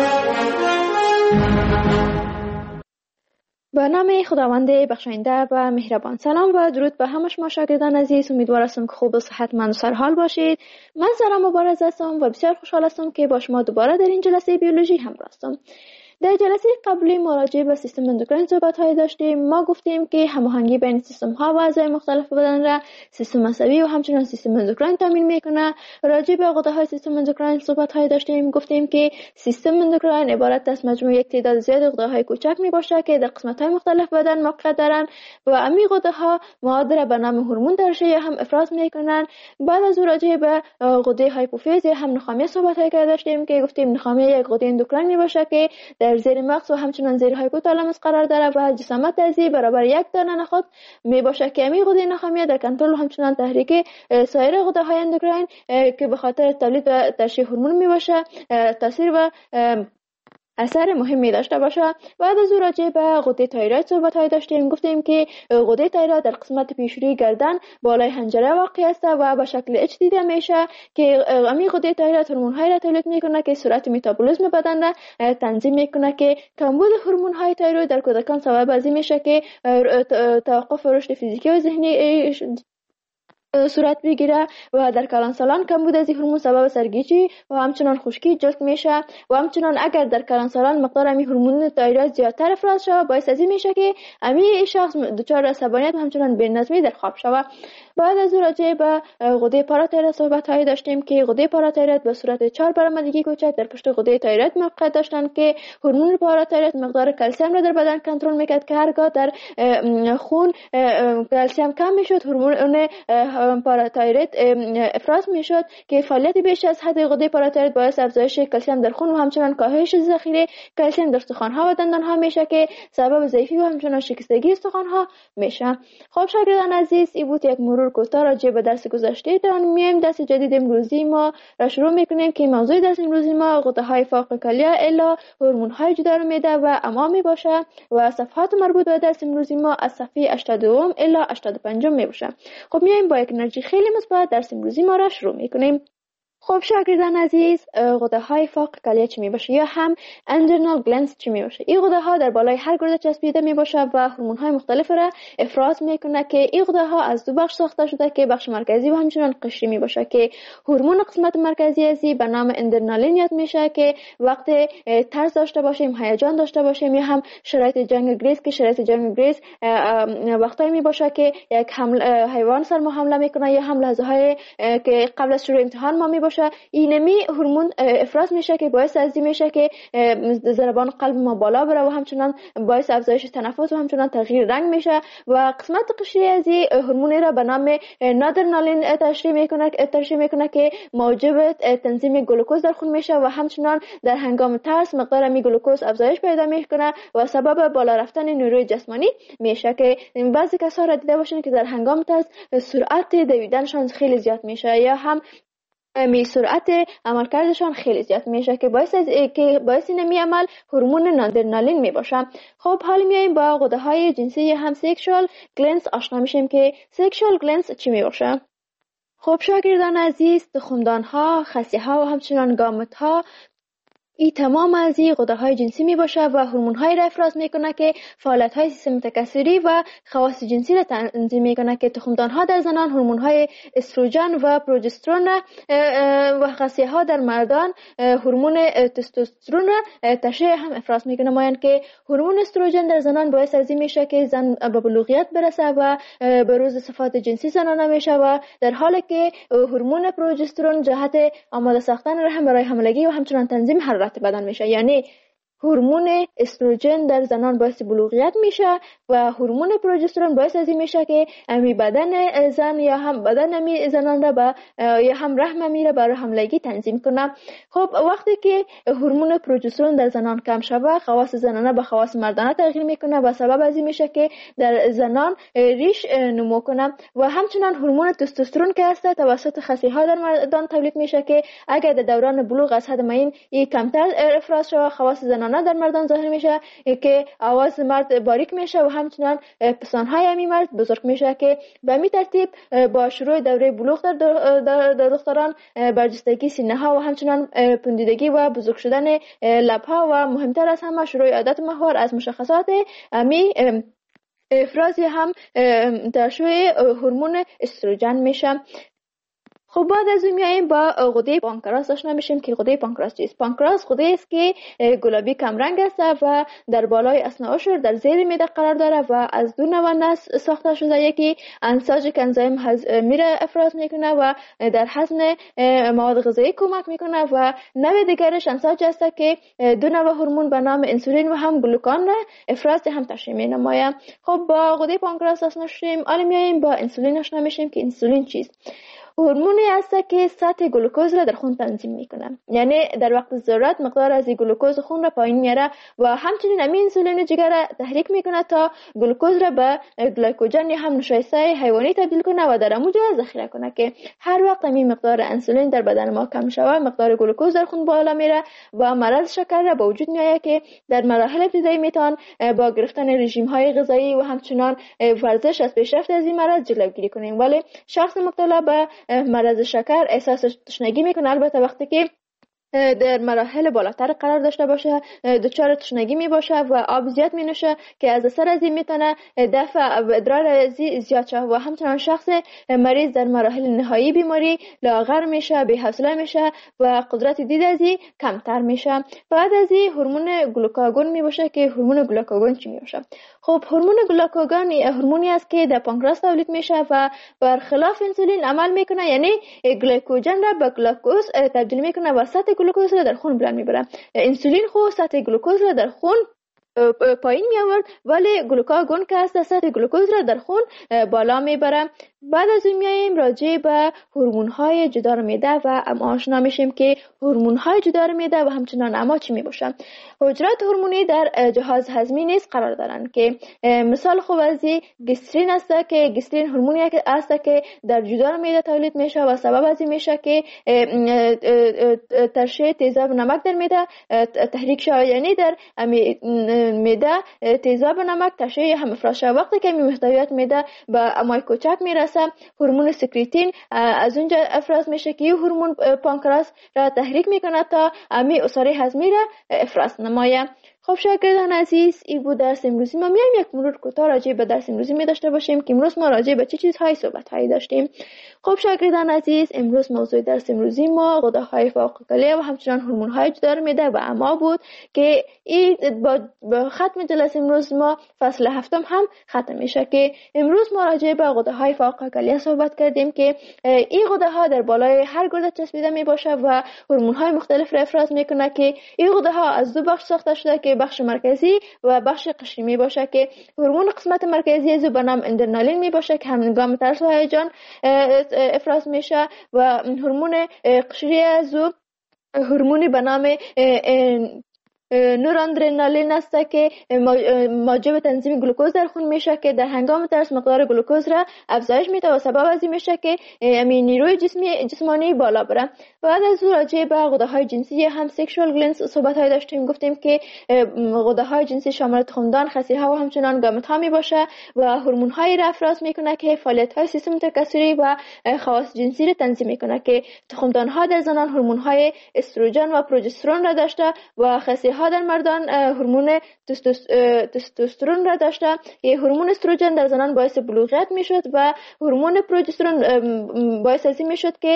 به نام خداوند بخشاینده و مهربان. سلام و درود به همه شما شاگردان عزیز. امیدوار هستم که خوب و صحتمند و سرحال باشید. من سارا مبارز هستم و بسیار خوشحال هستم که با شما دوباره در این جلسه بیولوژی همراه هستم. در جلسه قبلی ما راجع به سیستم اندوکراین صحبت‌های داشتیم. ما گفتیم که هماهنگی بین سیستم‌ها و اعضای مختلف بدن را سیستم عصبی و همچنین سیستم اندوکراین تامین می‌کنه. راجع به غده‌های سیستم اندوکراین صحبت‌های داشتیم. گفتیم که سیستم اندوکراین عبارت از مجموعه یک تعداد زیاد غده‌های کوچک میباشه که در قسمت‌های مختلف بدن موقعیت دارن و امی غده‌ها مواد را به نام هورمون درشی هم افراز می‌کنن. بعد از راجع به غده هایپوفیز هم نخامیه صحبت‌های داشتیم که گفتیم نخامیه یک غده اندوکراین میباشه که در زیر مغز و همچنان زیر هایپوتالاموس قرار داره و جسامت ازی برابر یک دانه نخود می باشه که امی غده نخامیه در کنترل و همچنان تحریک سایر غده های اندوکراین که به خاطر تولید و ترشح هورمون می باشه تاثیر و اثر مهمی داشته باشه. بعد از او راجع به غده تایروید صحبت های داشتیم. گفتیم که غده تایروید در قسمت پیشروی گردن بالای حنجره واقع است و به شکل اچ دیده میشه که امی غده تایروید هورمون های را تولید میکنه که سرعت متابولیسم بدن را تنظیم میکنه که کمبود هورمون های تایروید در کودکان سبب از این میشه که توقف رشد فیزیکی و ذهنی صورت بگیره و در کلان سالان کمبود از این هورمون سبب سرگیجی و همچنان خشکی جلد میشه و همچنان اگر در کلان سالان مقدار امی هورمون تایروید زیادتر افراز شود باعث از این میشه که امی شخص دچار عصبانیت و همچنان بینظمی در خواب شود. بعد از راجع به غده پاراتایروید صحبت هایی داشتیم که غده پاراتایروید به صورت چهار برآمدگی کوچک در پشت غده تایروید موقعیت داشتند که هورمون پاراتایروید مقدار کلسیم را در بدن کنترل میکرد که هرگاه در خون کلسیم کم میشد هورمون پاراتایروید افراز میشد که فعالیت بیش از حد غده پاراتایروید باعث افزایش کلسیم در خون و همچنان کاهش ذخیره کلسیم در استخوان‌ها و دندان‌ها میشه که سبب ضعیفی و همچنان شکستگی استخوان‌ها میشه. خب شاگردان عزیز این بود یک مرور کوتاه راجع به درس گذشته. در میایم درس جدید امروزی ما را شروع میکنیم که موضوع درس امروزی ما غده‌های فوق کلیه الا هورمون‌های جدار معده و امعاء می باشه و صفحات مربوط به درس امروزی ما از صفحه هشتاد و دو الا هشتاد و پنج می باشه. خب میایم با یک انرژی خیلی مثبت درس امروزی ما را شروع میکنیم. خب شاگردان عزیز غده های فوق کلیه چی می باشه یا هم اندرنال گلنس چی می باشه؟ این غده ها در بالای هر گرده چسبیده می باشه و هورمون های مختلف را افراز میکنه که این غده ها از دو بخش ساخته شده که بخش مرکزی و همچنان قشری می باشه که هورمون قسمت مرکزی ازی به نام اندرنالین یاد میشه که وقت ترس داشته باشیم هیجان داشته باشیم یا هم شرایط جنگ گریز که شرایط جنگ گریز وقتایی می باشه که یک حمل حیوان سر ما حمله میکنه یا هم لحظه های که قبل از شروع امتحان ما می اینمی هورمون افراز میشه که باعث از این میشه که ضربان قلب ما بالا بره و همچنان باعث افزایش تنفس و همچنان تغییر رنگ میشه و قسمت قشری از این هورمون را به نام نادرنالین تشریح میکنه تشریح میکنه که موجب تنظیم گلوکوز در خون میشه و همچنان در هنگام ترس مقدار می گلوکوز افزایش پیدا میکنه و سبب بالا رفتن نیروی جسمانی میشه که بعضی کسا را دیده باشین که در هنگام ترس سرعت دویدنشان خیلی زیاد میشه یا هم می سرعت عملکردشان خیلی زیاد میشه که باعث از که باعث نمی عمل هورمون نادرنالین می باشه. خب حالا میایم با غده های جنسی هم سکشوال گلنس آشنا میشیم که سکشوال گلنس چی می باشه. خب شاگردان عزیز تخمدان ها خصیه ها و همچنان گامت ها این تمام از این غده های جنسی می باشه و هورمون های را افراز میکنه که فعالیت های سیستم تکثری و خواص جنسی را تنظیم میکنه که تخمدان ها در زنان هورمون های استروژن و پروژسترون و خصیه ها در مردان هورمون تستوسترون را تشریح هم افراز میکنه مایان که هورمون استروژن در زنان باعث از این میشه که زن به بلوغیت برسه و بروز صفات جنسی زنانه میشه و در حالی که هورمون پروژسترون جهت آماده ساختن رحم برای حاملگی و همچنان تنظیم حرارت بدن میشه. یعنی هورمون استروژن در زنان باعث بلوغیت میشه و هورمون پروژسترون باعث از این میشه که امی بدن زن یا هم بدن امی زنان را با یا هم رحم امی را برای حاملگی تنظیم کنه. خب وقتی که هورمون پروژسترون در زنان کم شوه خواص زنانه به خواص مردانه تغییر میکنه و سبب از این میشه که در زنان ریش نمو کنه و همچنان هورمون تستوسترون که هست توسط خصیه ها در مردان تولید میشه که اگر در دوران بلوغ از حد معین این کمتر افراز شوه خواص زنانه در مردان ظاهر میشه که آواز مرد باریک میشه و همچنان پستانهای امی مرد بزرگ میشه که به می ترتیب با شروع دوره بلوغ در, در, در دختران برجستگی سینه ها و همچنان پوندیدگی و بزرگ شدن لب ها و مهمتر از همه شروع عادت ماهوار از مشخصات امی افرازی هم ترشح هورمون استروژن میشه. خب بعد از اون میایم با غده پانکراس آشنا میشیم که غده پانکراس چیست. پانکراس غده است که گلابی کم رنگ است و در بالای اثنی عشر در زیر معده قرار داره و از دو نوع نسل ساخته شده. یکی انساژ که انزیم میره افراز میکنه و در هضم مواد غذایی کمک میکنه و نوع دیگرش انساژ است که دو نوع هورمون به نام انسولین و هم گلوکان را افراز هم تشریح مینماید. خب با غده پانکراس آشنا شدیم. حالا میایم با انسولین آشنا میشیم که انسولین چیست. هورمونی است که سطح گلوکوز را در خون تنظیم میکنه. یعنی در وقت ضرورت مقدار از گلوکوز خون را پایین میاره و همچنین امی انسولین جگر را تحریک میکنه تا گلوکوز را به گلیکوژن یا هم نشایسته حیوانی تبدیل کنه و در اموجه ذخیره کنه که هر وقت امی مقدار انسولین در بدن ما کم شوه مقدار گلوکوز در خون بالا میره و مرض شکر را به وجود میآید که در مراحل ابتدایی میتوان با گرفتن رژیم های غذایی و همچنان ورزش از پیشرفت از این مرض جلوگیری کنیم. ولی شخص مبتلا به مرض شکر احساس تشنگی میکنه البته وقتی که در مراحل بالاتر قرار داشته باشه، دچار تشنگی می باشه و آب زیاد می نوشه که از اثر از این میتونه دفع و ادرار زیاد شه و همچنان شخص مریض در مراحل نهایی بیماری لاغر میشه، بی حوصله میشه و قدرت دید از این کمتر میشه. بعد از این هورمون گلوکاگون می باشه که هورمون گلوکاگون چی می باشه؟ خب هورمون گلوکاگون هورمونی است که در پانکراس تولید میشه و برخلاف انسولین عمل میکنه، یعنی گلیکوژن را به گلوکوز تبدیل میکنه و سطح گلوکوز را در خون بلند میبره. انسولین خو سطح گلوکوز را در خون پایین می آورد، ولی گلوکاگون که است سطح گلوکوز را در خون بالا میبره. بعد از اون میایم راجع به هورمون های جدار معده و اما آشنا میشیم که هورمون های جدار معده و همچنان اما چی میباشن. حجرات هورمونی در جهاز هضمی نیز قرار دارند که مثال خوب از گسترین است که گسترین هورمونی است که در جدار معده تولید میشه و سبب از این میشه که ترشح تیزاب نمک در معده تحریک شود، یعنی در معده تیزاب نمک ترشح هم افراز شود. وقتی که محتویات معده به امای کوچک میرسه، هورمون سکریتین از اونجا افراز میشه که این هورمون پانکراس را تحریک میکنه تا امی عصاره هضمی را افراز نمایه. خب شاگردان عزیز، این بود درس امروزی ما. میایم یک مرور کوتاه راجع به درس امروزی می داشته باشیم که امروز ما راجع به چه چیزهایی صحبت هایی داشتیم. خب شاگردان عزیز، امروز موضوع درس امروزی ما غده‌های فوق کلیه و همچنان هورمون‌های جدار معده و اما بود که این با ختم جلسه امروز ما فصل هفتم هم ختم میشه که امروز ما راجع به غده‌های فوق کلیه صحبت کردیم که این غده‌ها در بالای هر گرده چسبیده می باشه و هورمون‌های مختلف را افراز میکنه که این غده‌ها از دو بخش ساخته شده که بخش مرکزی و بخش قشری می باشه که هورمون قسمت مرکزی از به نام اندرنالین می باشه که هنگام ترس و هیجان افراز میشه و هورمون قشری از هورمونی به نام نوراندرنالین است که موجب تنظیم گلوکوز در خون میشه که در هنگام ترس مقدار گلوکوز را افزایش میده و سبب از این میشه که همین نیروی جسمی جسمانی بالا بره. بعد از او راجع به غده‌های جنسی هم سکشوال گلندز صحبت های داشتیم. گفتیم که غده‌های جنسی شامل تخمدان، خصی‌ها و همچنان گامت‌ها می باشه و هورمون‌هایی را افراز میکنه که فعالیت‌های سیستم تکثری و خواص جنسی را تنظیم میکنه که تخمدان‌ها در زنان هورمون‌های استروژن و پروژسترون را داشته و خصی‌ها در مردان هورمون تستوسترون را داشته. یه هورمون استروژن در زنان باعث بلوغیت میشد و هورمون پروژسترون باعث از این میشد که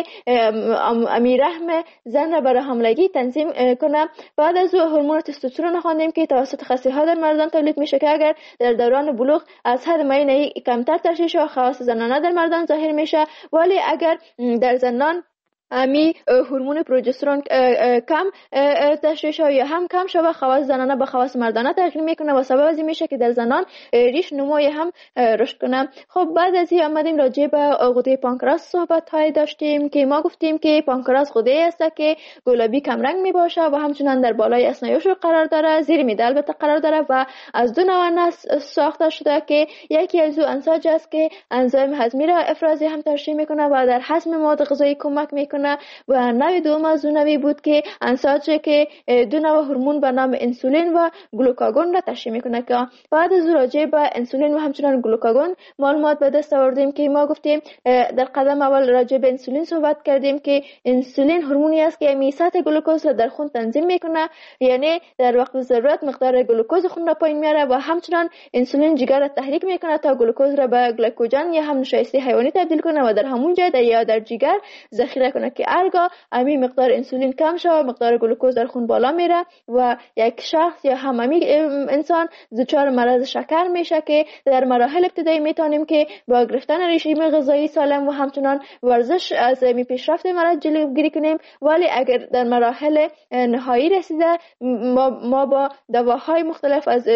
امی رحم زن را برای حاملگی تنظیم کنه. بعد از او هورمون تستوسترون خواندیم که توسط خصی‌ها در مردان تولید میشه که اگر در دوران بلوغ از حد معین کمتر ترشح و خواص زنانه در مردان ظاهر میشه، ولی اگر در زنان امی هورمون پروژسترون کم ترشح شود یا هم کم شود، خواص زنانه به خواص مردانه تغییر میکنه و سبب از این میشه که در زنان ریش نموی هم رشد کنه. خب بعد از این آمدیم راجع به غده پانکراس صحبت های داشتیم که ما گفتیم که پانکراس غده است که گلابی کم رنگ می باشه و همچنان در بالای اثنی‌عشر قرار داره، زیر معده البته قرار داره و از دو نوع ساخته شده که یکی از او انساج است که انزیم هضمی را افرازی هم ترشح میکنه و در هضم مواد غذایی کمک میکنه و نوع دوم از اون نوعی بود که انساج که دو نوع هورمون به نام انسولین و گلوکاگون را ترشح میکنه. که بعد از راجع به انسولین و همچنان گلوکاگون معلومات به دست آوردیم که ما گفتیم در قدم اول راجع به انسولین صحبت کردیم که انسولین هورمونی است که می سطح گلوکوز را در خون تنظیم میکنه، یعنی در وقت ضرورت مقدار گلوکوز خون را پایین میاره و همچنان انسولین جگر را تحریک میکنه تا گلوکوز را به گلیکوژن یا هم نشایسته حیوانی تبدیل کنه و در همون جای در یا در جگر ذخیره کنه که ارگا امی مقدار انسولین کم شود، مقدار گلوکوز در خون بالا میره و یک شخص یا هم امی انسان دچار مرض شکر میشه که در مراحل ابتدایی میتونیم که با گرفتن رژیم غذایی سالم و همچنان ورزش از می پیشرفت مرض جلوگیری کنیم. ولی اگر در مراحل نهایی رسیده ما, ما با دواهای مختلف از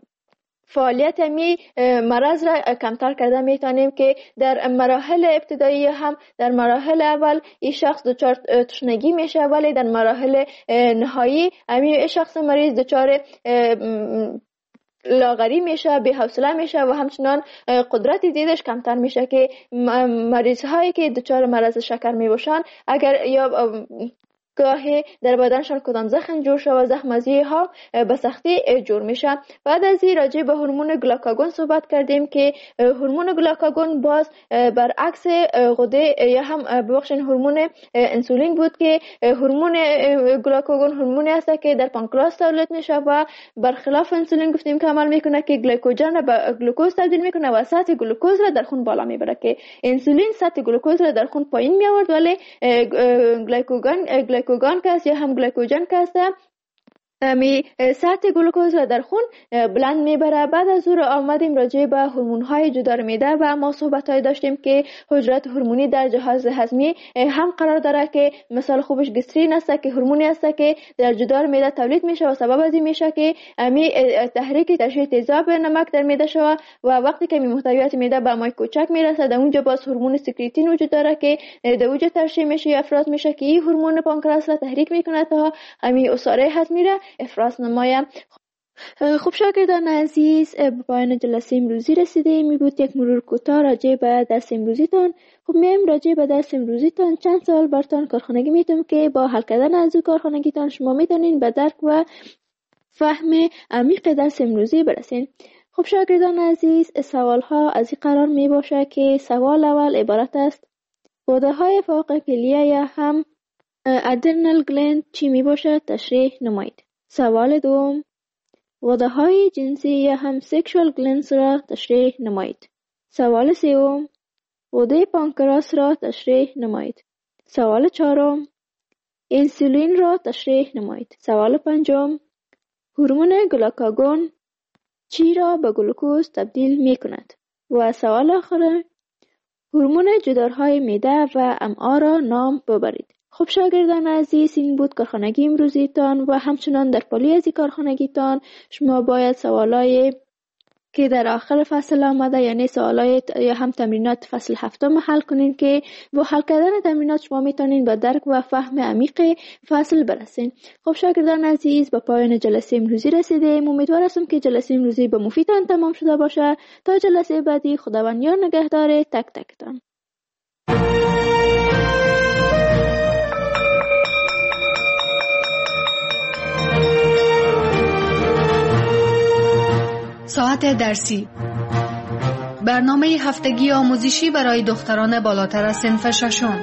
فعالیت می مرض را کمتر کرده میتونیم که در مراحل ابتدایی هم در مراحل اول این شخص دچار تشنگی میشه، ولی در مراحل نهایی این شخص مریض دچار لاغری میشه، بی حوصله میشه و همچنان قدرت دیدش کمتر میشه که مریض هایی که دچار مرض شکر میباشن اگر یا گاهی در بدنشان کدام زخم جور شد و زخم‌زایی ها به سختی جور میشه. بعد از این راجع به هورمون گلوکاگون صحبت کردیم که هورمون گلوکاگون باز برعکس غده یا هم ببخشید هورمون انسولین بود که هورمون گلوکاگون هورمونی است که در پانکراس تولید میشه و برخلاف انسولین گفتیم که عمل میکنه که گلیکوژن را به گلوکوز تبدیل میکنه و سطح گلوکوز را در خون بالا میبره، که انسولین سطح گلوکوز را در خون پایین میآورد ولی گلیکوژن گلیکوژن که است یا هم گلیکوژن که است می سطح گلوکوز را در خون بلند میبره. بعد از او آمدیم راجع به هورمون های جدار میده و ما صحبت های داشتیم که حجرات هورمونی در جهاز هضمی هم قرار داره که مثال خوبش گسترین است که هورمونی است که در جدار میده تولید میشه و سبب از این میشه که می تحریک ترشح تیزاب نمک در میده شود و وقتی که می محتویات میده به مای کوچک میرسه در اونجا باز هورمون سکریتین وجود داره که در اونجا ترشح میشه افراز میشه که این هورمون پانکراس را تحریک میکنه تا همین عصاره هضمی را افراز نمایم. خب شاگردان عزیز، به پایان جلسه امروزی رسیدیم. می بود یک مرور کوتاه راجع به درس امروزیتان. خب میم راجع به درس امروزیتان چند سال برتان کارخانگی میتونم که با حل کردن از کارخانگیتان شما میتونین به درک و فهم عمیق درس امروزی برسین. خب شاگردان عزیز، سوال ها از این قرار می باشه که سوال اول عبارت است: غده های فوق کلیه یا هم ادرنال گلند چی می باشه؟ تشریح نمایید. سوال دوم: غده های جنسی یا هم سکشوال گلندز را تشریح نمایید. سوال سوم: غده پانکراس را تشریح نمایید. سوال چهارم: انسولین را تشریح نمایید. سوال پنجم: هورمون گلوکاگون چی را به گلوکوز تبدیل می کند؟ و سوال آخر: هورمون جدارهای معده و امعا را نام ببرید. خب شاگردان عزیز، این بود کارخانگی امروزیتان و همچنان در پالی از این کارخانگیتان شما باید سوالای که در آخر فصل آمده یعنی سوالای یا هم تمرینات فصل هفتم حل کنین که با حل کردن تمرینات شما میتونین به درک و فهم عمیق فصل برسین. خب شاگردان عزیز، به پایان جلسه امروزی رسیدیم. امیدوار هستم که جلسه امروزی به مفیدتان تمام شده باشه. تا جلسه بعدی، خداوند یار نگهدار تک تکتان. ساعت درسی، برنامه هفتگی آموزشی برای دختران بالاتر از صنف ششم.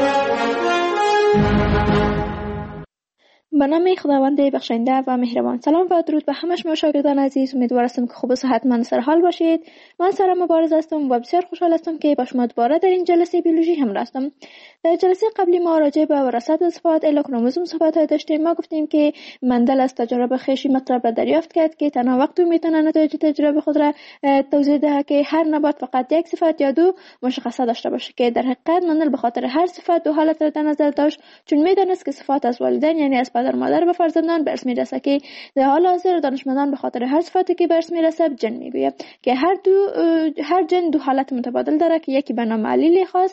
به نام خداوند بخشنده و مهربان. سلام و درود به همه شما شاگردان عزیز. امیدوار هستم که خوب و صحتمند سر حال باشید. من سارا مبارز هستم و بسیار خوشحال هستم که با شما دوباره در این جلسه بیولوژی همراه هستم. در جلسه قبلی ما راجع به وراثت صفات الا کروموزوم صحبت داشتیم. ما گفتیم که مندل از تجربه خویشی مطلب را دریافت کرد که تنها وقتی میتونه نتایج تجربه خود را توضیح دهد که هر نبات فقط یک صفت یا دو مشخصه داشته باشه، که در حقیقت مندل به خاطر هر صفت دو حالت را در نظر داشت، چون میدانست که صفات از والدین یعنی از پدر و مادر به فرزندان به ارث میرسه، که در حال حاضر دانشمندان به خاطر هر صفتی که به ارث میرسه جن میگوید که هر دو هر جن دو حالت متبادل داره که یکی به نام علیل خاص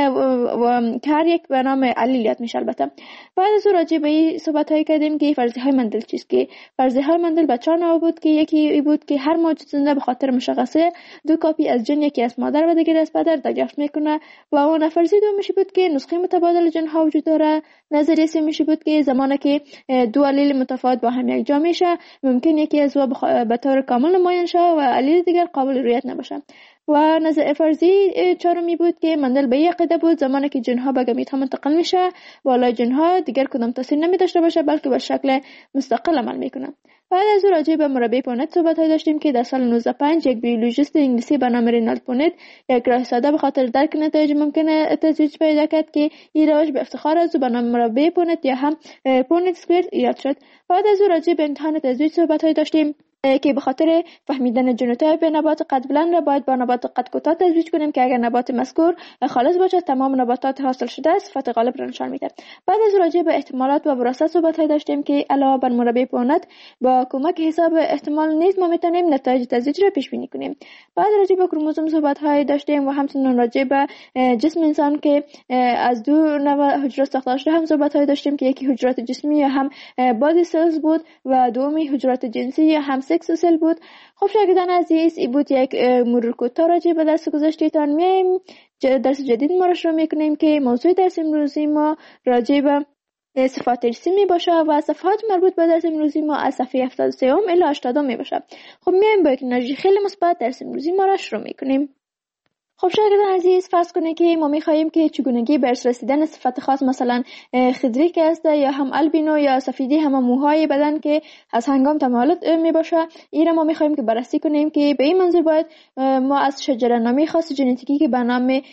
و که هر یک به نام علیلیت میشه. البته بعد از او راجع به این صحبت های کردیم که فرضیه های مندل چیست، که فرضیه های مندل به چهار نوع بود که یکی ای بود که هر موجود زنده به خاطر مشخصه دو کاپی از جن، یکی از مادر و دیگری از پدر دریافت میکنه، و اون فرضیه دوم میشه بود که نسخه متبادل جن ها وجود داره. نظریه سوم میشه بود که زمانی که دو علیل متفاوت با هم یک جا میشه ممکن یکی از او به طور کامل نمایان شه و علیل دیگر قابل رؤیت نباشه. و نظر فرضی چهارمی بود که مندل به یک عقیده بود زمانی که جنها به گمیت ها منتقل میشه بالای جنها دیگر کدام تاثیر نمی داشته باشه بلکه به شکل مستقل عمل میکنه. بعد از او راجع به مربی پونت صحبت های داشتیم که در سال نوزده پنج یک بیولوژیست انگلیسی به نام رینالد پونت یک راه ساده به خاطر درک نتایج ممکنه تزویج پیدا کرد که این روش به افتخار از او به نام مربی پونت یا هم پونت اسکوئر یاد شد. بعد از او راجع به امتحان تزویج صحبت های داشتیم که به خاطر فهمیدن ژنوتایپ نبات قد بلند را باید با نبات قد کوتاه تزویج کنیم که اگر نبات مذکور خالص باشد تمام نباتات حاصل شده صفت غالب را نشان میده. بعد از راجع به احتمالات و وراثت صحبت های داشتیم که علاوه بر مربی پونت با کمک حساب احتمال نیز ما میتونیم نتایج تزویج را پیش بینی کنیم. بعد راجع به کروموزوم صحبت های داشتیم و همچنین راجع به جسم انسان که از دو نوع حجرات ساخته شده هم صحبت های داشتیم که یکی حجرات جسمی یا هم بادی سلز بود و دومی حجرات جنسی یا هم سکس سل بود. خب شاگردان عزیز، این بود یک مرور کوتاه راجع به درس گذشته‌تان. میایم درس جدید ما رو شروع میکنیم که موضوع درس امروزی ما راجع به صفات ارثی می باشه و صفات مربوط به درس امروزی ما از صفحه هفتاد و سه الی هشتاد می باشه. خب میایم با یک انرژی خیلی مثبت درس امروزی ما را شروع میکنیم. خب شاگردان عزیز، فرض کنید که ما میخواهیم که چگونگی به ارث رسیدن صفت خاص مثلا خضری که است یا هم البینو یا سفیدی هم موهای بدن که از هنگام تمالد می باشه، این را ما میخواهیم که بررسی کنیم که به این منظور باید ما از شجره نامی خاص ژنتیکی که به نام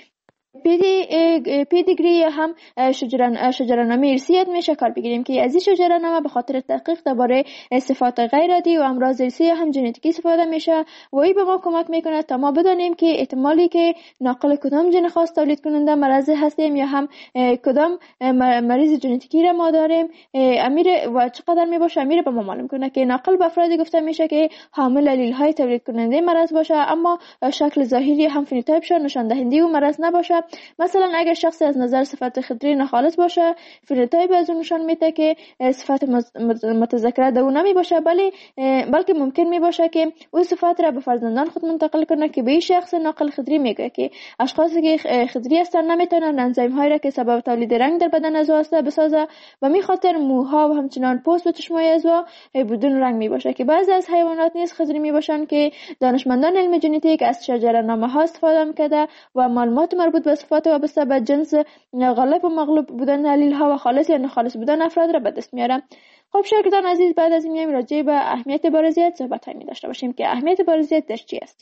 پیدیگری یا هم شجره نامی ارثیت میشه کار بگیریم که از این شجره نامه به خاطر تحقیق درباره صفات غیر عادی و امراض ارثی هم ژنتیکی استفاده میشه و این به ما کمک میکنه تا ما بدانیم که احتمالی که ناقل کدام ژن خاص تولید کننده مرض هستیم یا هم کدام مریض ژنتیکی را ما داریم امیر و چقدر میباشه. امیر به ما معلوم کنه که ناقل به افرادی گفته میشه که حامل الیل های تولید کننده مرض باشه اما شکل ظاهری هم فنوتایپشون نشان دهنده و مرض نباشه. مثلا اگر شخصی از نظر صفت خضری ناخالص باشه، فنوتایپ از اون نشان میده که صفت متذکره در اون نمی باشه، بلی بلکه ممکن می باشه که اون صفات را به فرزندان خود منتقل کنه که به این شخص ناقل خضری میگه که اشخاصی که خضری هستن نمیتونن انزیم هایی را که سبب تولید رنگ در بدن از هسته بسازه و می خاطر موها و همچنان پوست و چشمای از بدون رنگ می باشه که بعضی از حیوانات نیز خضری می باشن که دانشمندان علم ژنتیک از شجره نامه ها استفاده میکرده و معلومات مربوط به صفات وابسته به جنس غالب و مغلوب بودن الیل ها و خالص یا ناخالص بودن افراد را به دست میاره. خب شاگردان عزیز، بعد از این میایم راجع به اهمیت بارزیت صحبت هایی می داشته باشیم که اهمیت بارزیت در چی است.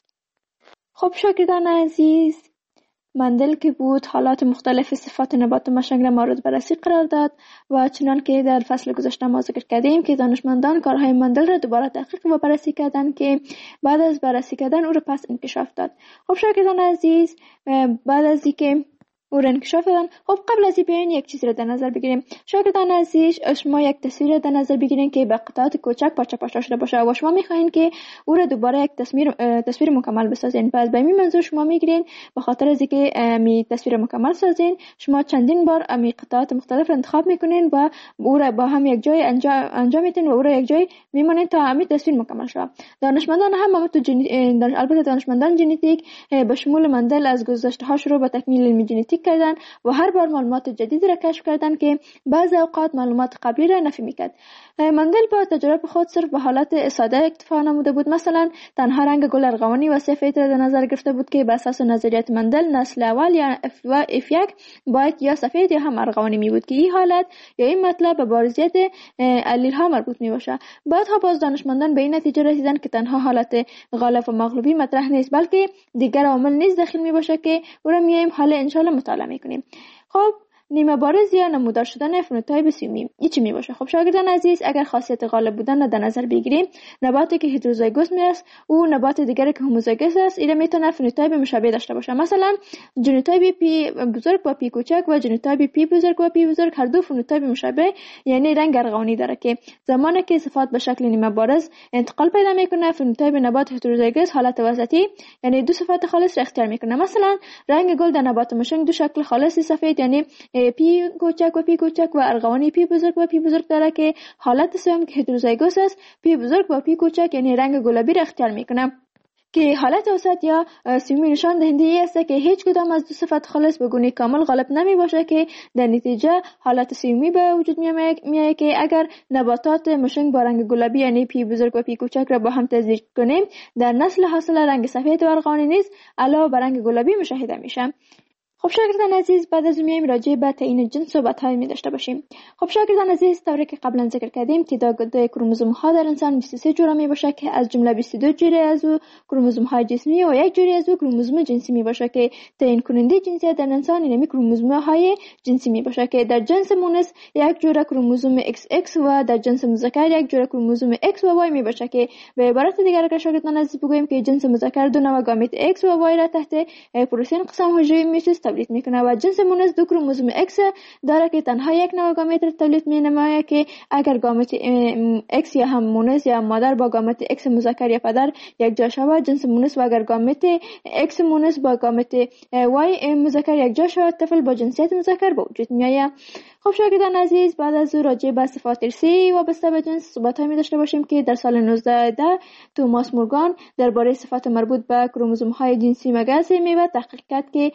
خب شاگردان عزیز، مندل که بود حالات مختلف صفات نبات و مشنگ را مورد بررسی قرار داد و چنان که در فصل گذشته ما ذکر کردیم که دانشمندان کارهای مندل را دوباره تحقیق و بررسی کردند که بعد از بررسی کردن او را پس انکشاف داد. خب شاگردان عزیز، بعد از اینکه او را انکشاف دادن، خب قبل از این بیاین یک چیز را در نظر بگیریم. شاگردان عزیز، شما یک تصویر را در نظر بگیرین که به قطعات کوچک پارچه پارچه شده باشه و شما میخواین که او را دوباره یک تصویر تصویر مکمل بسازین. پس به این منظور شما میگیرین به خاطر از اینکه می تصویر مکمل سازین، شما چندین بار می قطعات مختلف انتخاب میکنین و او را با هم یک جای انجام انجام میدین و او را یک جای میمونین تا همین تصویر مکمل شه. دانشمندان هم هم تو جن... البته دانشمندان ژنتیک به شمول مندل از گذشته ها شروع به تکمیل علم ژنتیک کردن و هر بار معلومات جدید را کشف کردن که بعضی اوقات معلومات قبلی را نفی میکرد. مندل با تجربه خود صرف به حالت ساده اکتفا نموده بود. مثلا تنها رنگ گل ارغوانی و سفید را در نظر گرفته بود که بر اساس نظریات مندل نسل اول یا اف یک باید یا سفید یا هم ارغوانی می بود که این حالت یا این مطلب به بارزیت الیل ها مربوط می باشه. بعدها باز دانشمندان به این نتیجه رسیدن که تنها حالت غالب و مغلوبی مطرح نیست بلکه دیگر عوامل نیز داخل می باشه که او را میایم حالا ان شاء الله مطالعه میکنیم. خب نیمه بارز یا نمودار شدن فنوتایپ سیومی این چی می باشه؟ خب شاگردان عزیز، اگر خاصیت غالب بودن را در نظر بگیریم، نباتی که هتروزایگوس است او نبات دیگری که هوموزایگوس است این میتونه فنوتایپ مشابه داشته باشه. مثلا ژنوتایپ پی بزرگ و پی کوچک و ژنوتایپ پی بزرگ و پی بزرگ هر دو فنوتایپ مشابه یعنی رنگ ارغوانی داره که زمانی که صفات به شکل نیمه بارز انتقال پیدا میکنه، فنوتایپ نبات هتروزایگوس حالت وسطی یعنی دو صفات خالص را اختیار میکنه. مثلا رنگ گل در نبات مشنگ دو شکل خالص سفید یعنی پی کوچک و پی کوچک و ارغوانی پی بزرگ و پی بزرگ داره که حالت سوم که هتروزایگوس است، پی بزرگ و پی کوچک یعنی رنگ گلابی را اختیار میکنه که حالت وسط یا سیومی نشان دهنده ای است که هیچ کدام از دو صفت خالص به گونه کامل غالب نمی باشه که در نتیجه حالت سیومی به وجود میاد که اگر نباتات مشنگ با رنگ گلابی یعنی پی بزرگ و پی کوچک را با هم تزریق کنیم، در نسل حاصل رنگ سفید و ارغوانی نیز علاوه بر رنگ گلابی مشاهده میشه. خب شاگردان عزیز، بعد از میایم راجع به تعیین جنس صحبت های می داشته باشیم. خب شاگردان عزیز، طوری که قبلا ذکر کردیم تعداد کروموزوم ها در انسان بیست و سه جوره می باشه که از جمله بیست و دو جوره از او کروموزوم های جسمی و یک جوره از او کروموزوم جنسی می باشه که تعیین کننده جنسیت در انسان یعنی کروموزوم های جنسی می باشه که در جنس مونس یک جوره کروموزوم ایکس ایکس و در جنس مذکر یک جوره کروموزوم ایکس و وای می باشه که به عبارت دیگر اگر شاگردان عزیز بگوییم که جنس مذکر دو نوع گامیت ایکس و وای را تحت پروتئین قسم حجره میتوس تولید میکنه و جنس مونس دو کروموزوم ایکس داره که تنها یک نوع گامیت را تولید مینماید که اگر گامیت ایکس یا هم مونس یا مادر با گامیت ایکس مذکر یا پدر یک جا شود جنس مونس و اگر گامیت ایکس مونس با گامیت وای مذکر یک جا شود طفل با جنسیت مذکر به وجود میآید. خب شاگردان عزیز، بعد از او راجع به صفات ارثی وابسته به جنس صحبت‌هایی می داشته باشیم که در سال نوزده ده توماس مورگان درباره صفات مربوط به کروموزوم‌های جنسی مگس میوه تحقیق کرد که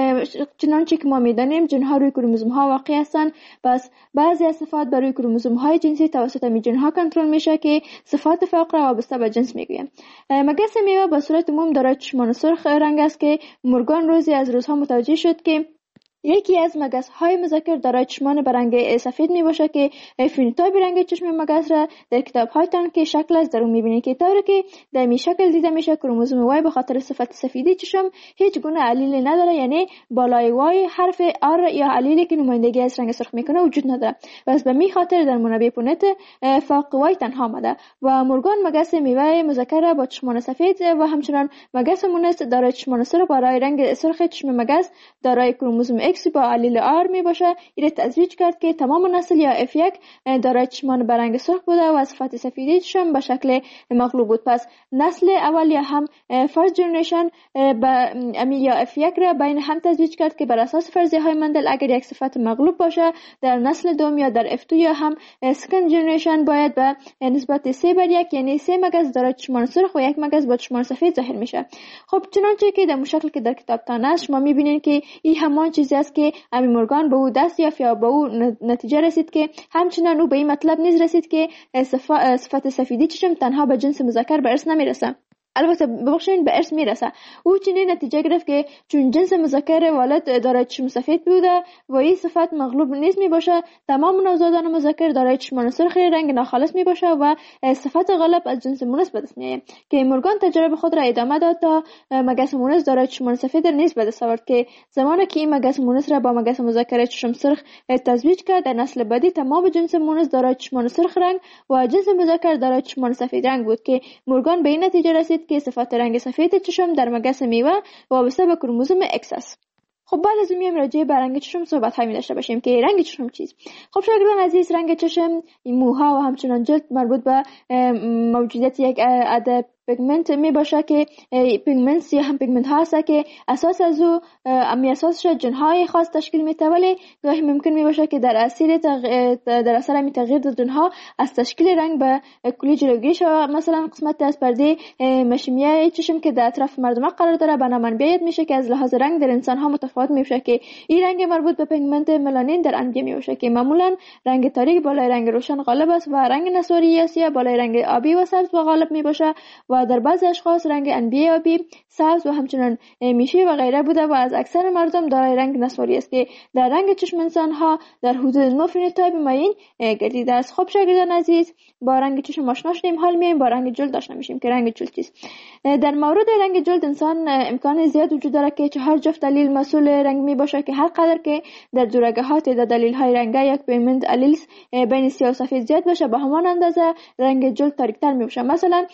چنانچه که ما می‌دانیم جن‌ها روی کروموزوم‌ها واقع هستند، پس بعضی از صفات بر روی کروموزوم‌های جنسی توسط می جن‌ها کنترل میشه که صفات فقط وابسته به جنس میگویم. مگس میوه به صورت عموم دارای چشمان سرخ رنگ است که مورگان روزی از روزها متوجه شد که یکی از مگس های مذکر دارای چشمان به رنگ سفید می باشه که فینوتایپ رنگ چشم مگس را در کتاب هایتان که شکل از درون می بینید که طوری که در می شکل دیده میشه کروموزوم وای به خاطر صفت سفیدی چشم هیچ گونه علیل نداره، یعنی بالای وای حرف آر یا علیلی که نمایندگی از رنگ سرخ میکنه وجود نداره. بس به می خاطر در منابع پونت فوق وای تنها آمده و مورگان مگس میوه مذکر با چشمان سفید و همچنان مگس مونس دارای چشمان سرخ برای رنگ سرخ چشم مگس دارای کروموزوم اکس با علیل آر می باشه. این تزویج کرد که تمام نسل یا اف یک دارای چشمان به رنگ سرخ بوده و صفت سفیدی چشم به شکل مغلوب بود. پس نسل اول یا هم فرست جنریشن با امی یا اف یک را بین هم تزویج کرد که بر اساس فرضیه های مندل اگر یک صفت مغلوب باشه در نسل دوم یا در اف دو یا هم سکند جنریشن باید به نسبت سه بر یک، یعنی سه مگس دارای چشمان سرخ و یک مگس با چشمان سفید ظاهر میشه. خب چنانچه که در شکل که در کتابتان است شما میبینید که این همان چیزی است که امی مورگان به او دست یافت یا به او نتیجه رسید که همچنان او به این مطلب نیز رسید که صفت سفیدی چشم تنها به جنس مذکر به ارث نمیرسه، البته ببخشید به ارث میرسه. او چنین نتیجه گرفت که چون جنس مذکر والد دارای چشم سفید بوده و این صفت مغلوب نیست می باشه، تمام نوزادان مذکر دارای چشمان سرخ رنگ ناخالص می باشه و صفت غالب از جنس مونس به دست میاد. که مورگان تجربه خود را ادامه داد تا مگس مونس دارای چشمان سفید نیز به دست آورد که زمانی که این مگس مونس را با مگس مذکر چشم سرخ تزویج کرد در نسل بعدی تمام جنس مونس دارای چشمان سرخ رنگ و جنس مذکر دارای چشمان سفید رنگ بود که مورگان به این نتیجه رسید که صفت رنگ سفید چشم در مگس میوه وابسته به کروموزوم اکس است. خب بعد از اون میایم راجع به رنگ چشم صحبت هایی داشته باشیم که رنگ چشم چیست. خب شاگردان عزیز، رنگ چشم، موها و همچنان جلد مربوط به موجودیت یک عدد پیگمنت می باشه که پیگمنت یا هم پیگمنت ها هست که اساس از او امی اساسش جنهای خاص تشکیل میده، ولی گاهی ممکن می باشه که در اثر در اثر می تغییر در جنها از تشکیل رنگ به کلی جلوگیری شود. مثلا قسمت از پرده مشیمیه چشم که در اطراف مردم قرار داره به نام بیاد میشه که از لحاظ رنگ در انسان ها متفاوت میشه که این رنگ مربوط به پیگمنت ملانین در انبیاء می باشه که معمولا رنگ تاریک بالای رنگ روشن غالب است و رنگ نسواری یا سیاه بالای رنگ آبی و سبز و غالب می باشه و در بعضی اشخاص رنگ انبیاء آبی، سبز و همچنان میشی و غیره بوده و از اکثر مردم دارای رنگ نسواری است که در رنگ چشم انسان ها در حدود نه فینوتایپ معین گردیده است. خب شاگردان عزیز، با رنگ چشم آشنا شدیم، حال میایم با رنگ جلد آشنا میشیم که رنگ جلد چیست. در مورد رنگ جلد انسان امکان زیاد وجود داره که چهار جفت دلیل مسئول رنگ می باشه که هر قدر که در جورگهات در دلیل های رنگ یک پیگمنت الیلز بین سیاه و سفید زیاد باشه به همان اندازه رنگ جلد تاریک‌تر می باشه. مثلا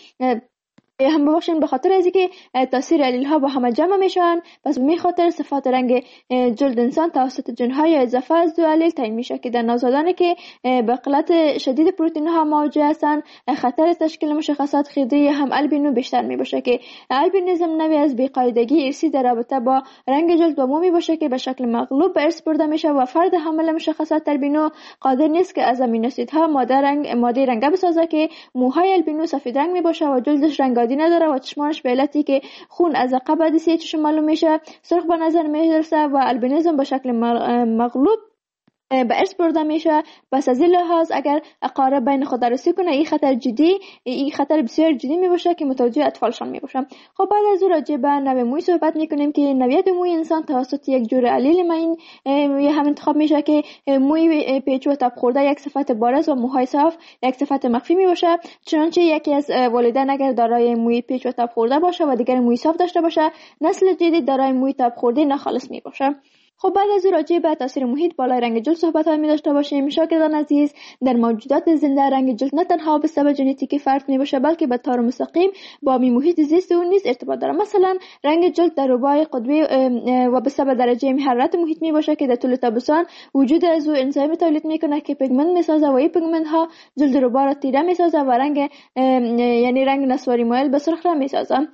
هم ببخشید به خاطر از اینکه تاثیر الیل ها با هم جمع میشن، پس به خاطر صفات رنگ جلد انسان توسط جن‌های اضافه از دو الیل تعیین میشه که در نوزادانی که به قلت شدید پروتئین ها مواجه هستن خطر تشکیل مشخصات خیدی هم البینو بیشتر می باشه که البینیسم نوعی از بی‌قاعدگی ارثی در رابطه با رنگ جلد عمومی باشه که به شکل مغلوب به ارث برده میشه و فرد حامل مشخصات البینو قادر نیست که از امینوسیدها ماده رنگ ماده رنگ بسازه که موهای البینو سفید رنگ می باشه و جلدش رنگ نداره و چشمانش به علتی که خون از عقب عدسیه چشم معلوم میشه سرخ به نظر میرسه و البینیزم به شکل مغلوب به ارث برده میشه. پس از این لحاظ اگر اقارب بین خود درسی کنه این خطر جدی این خطر بسیار جدی می باشه که متوجه اطفالشان می باشه. خب بعد از اون راجع به نوع موی صحبت میکنیم که نوعیت موی انسان توسط یک جور الیل معین هم انتخاب میشه که موی پیچ و تاب خورده یک صفت بارز و موهای صاف یک صفت مخفی می باشه. چنانچه یکی از والدین اگر دارای موی پیچ و تاب خورده باشه و دیگر موی صاف داشته باشه، نسل جدید دارای موی تاب خورده ناخالص می باشه. خب بعد از راجع به تاثیر محیط بالای رنگ جلد صحبت های می داشته باشیم. شاگردان عزیز، در موجودات زنده رنگ جلد نه تنها به سبب ژنتیکی فرق می باشه بلکه به طور مستقیم با می محیط زیست اون نیز ارتباط داره. مثلا رنگ جلد در ربای قطبی و به سبب درجه حرارت محیط می باشه که در طول تابستان وجود از او انزایم تولید میکنه که پیگمنت می سازه و این پیگمنت ها جلد ربا را تیره می سازه و رنگ یعنی رنگ نسواری مایل به سرخ را می سازه.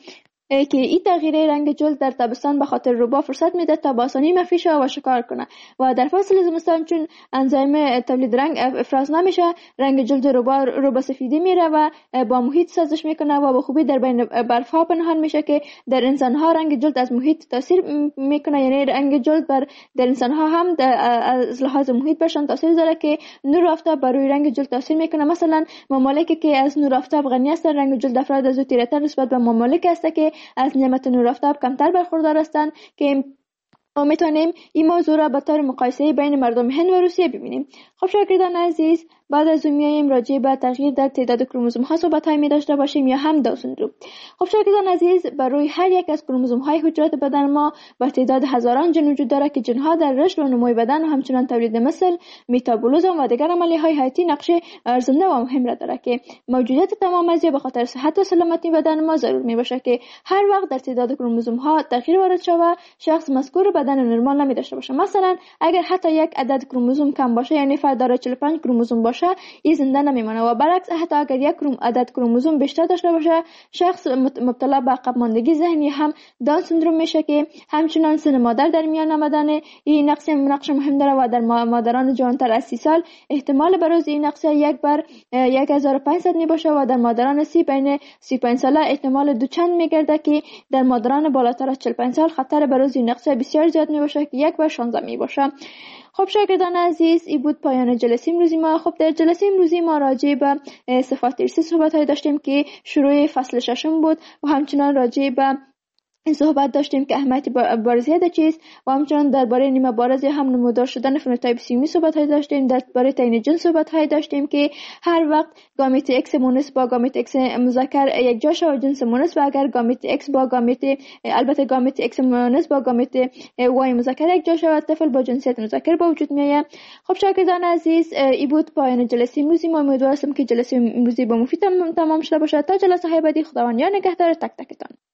که این تغییر رنگ جلد در تابستان به خاطر روبا فرصت میده تا با آسانی مخفی شه و شکار کنه و در فصل زمستان چون انزایم تولید رنگ افراز نمیشه رنگ جلد روبا روبا سفیدی میره و با محیط سازش میکنه و به خوبی در بین برف ها پنهان میشه که در انسان ها رنگ جلد از محیط تاثیر میکنه. یعنی رنگ جلد بر در انسان ها هم از لحاظ محیط برشان تاثیر داره که نور آفتاب بر روی رنگ جلد تاثیر میکنه. مثلا ممالکی که از نور آفتاب غنی هستند رنگ جلد افراد از او تیره‌تر نسبت به ممالک است که از نعمت نور آفتاب کمتر برخوردار هستند که ما میتونیم این موضوع را به طور مقایسه بین مردم هند و روسیه ببینیم. خب شاگردان عزیز، بعد از اون میایم راجع به تغییر در تعداد کروموزوم ها صحبت های می داشته باشیم یا هم داون سندروم. خب شاگردان عزیز، بر روی هر یک از کروموزوم های حجرات بدن ما با تعداد هزاران ژن وجود داره که ژن ها در رشد و نموی بدن و همچنین تولید مثل، متابولیسم و دیگر عملیه های حیاتی نقش ارزنده و مهم را داره که موجودیت تمام از به خاطر صحت و سلامتی بدن ما ضرور می باشه که هر وقت در تعداد کروموزوم ها تغییر وارد شود شخص مذکور بدن نرمال نمی داشته باشه. مثلا اگر حتی یک عدد کروموزوم کم باشه، یعنی فرد داره چهل و پنج کروموزوم باشه، این زنده نمیمونه و برعکس حتی اگر یک کروم عدد کروموزوم بیشتر داشته باشه شخص مبتلا به عقب ماندگی ذهنی هم داون سندروم میشه که همچنان سن مادر در میان آمدن این نقص نقش مهم داره و در مادران جوانتر از سی سال احتمال بروز این نقص یک بر یک هزار و پانصد می باشه و در مادران سی بین سی و پنج ساله احتمال دو چند میگرده که در مادران بالاتر از چهل و پنج سال خطر بروز این نقص بسیار زیاد می باشه که یک بر شانزده می باشه. خب شاگردان عزیز، این بود پایان جلسه امروزی ما. خب در جلسه امروزی ما راجع به صفات ارثی صحبت های داشتیم که شروع فصل ششم بود و همچنان راجع به این صحبت داشتیم که اهمیت بارزیت چیست و همچنان درباره نیمه بارز هم نمودار شدن فنوتایپ سیمی صحبت های داشتیم. درباره تعیین جنس صحبت های داشتیم که هر وقت گامیت ایکس مونس با گامیت ایکس مذکر یک جا شود جنس مونس و اگر گامیت ایکس با گامیت البته گامیت ایکس مونس با گامیت وای مذکر یک جا شود طفل با جنسیت مذکر به وجود میآید. خب شاگردان عزیز، این بود پایان جلسه امروزی ما. امیدوارم که جلسه امروزی با مفید تمام شده باشد. تا جلسه های بعدی، خداوند نگهدار تک تکتان.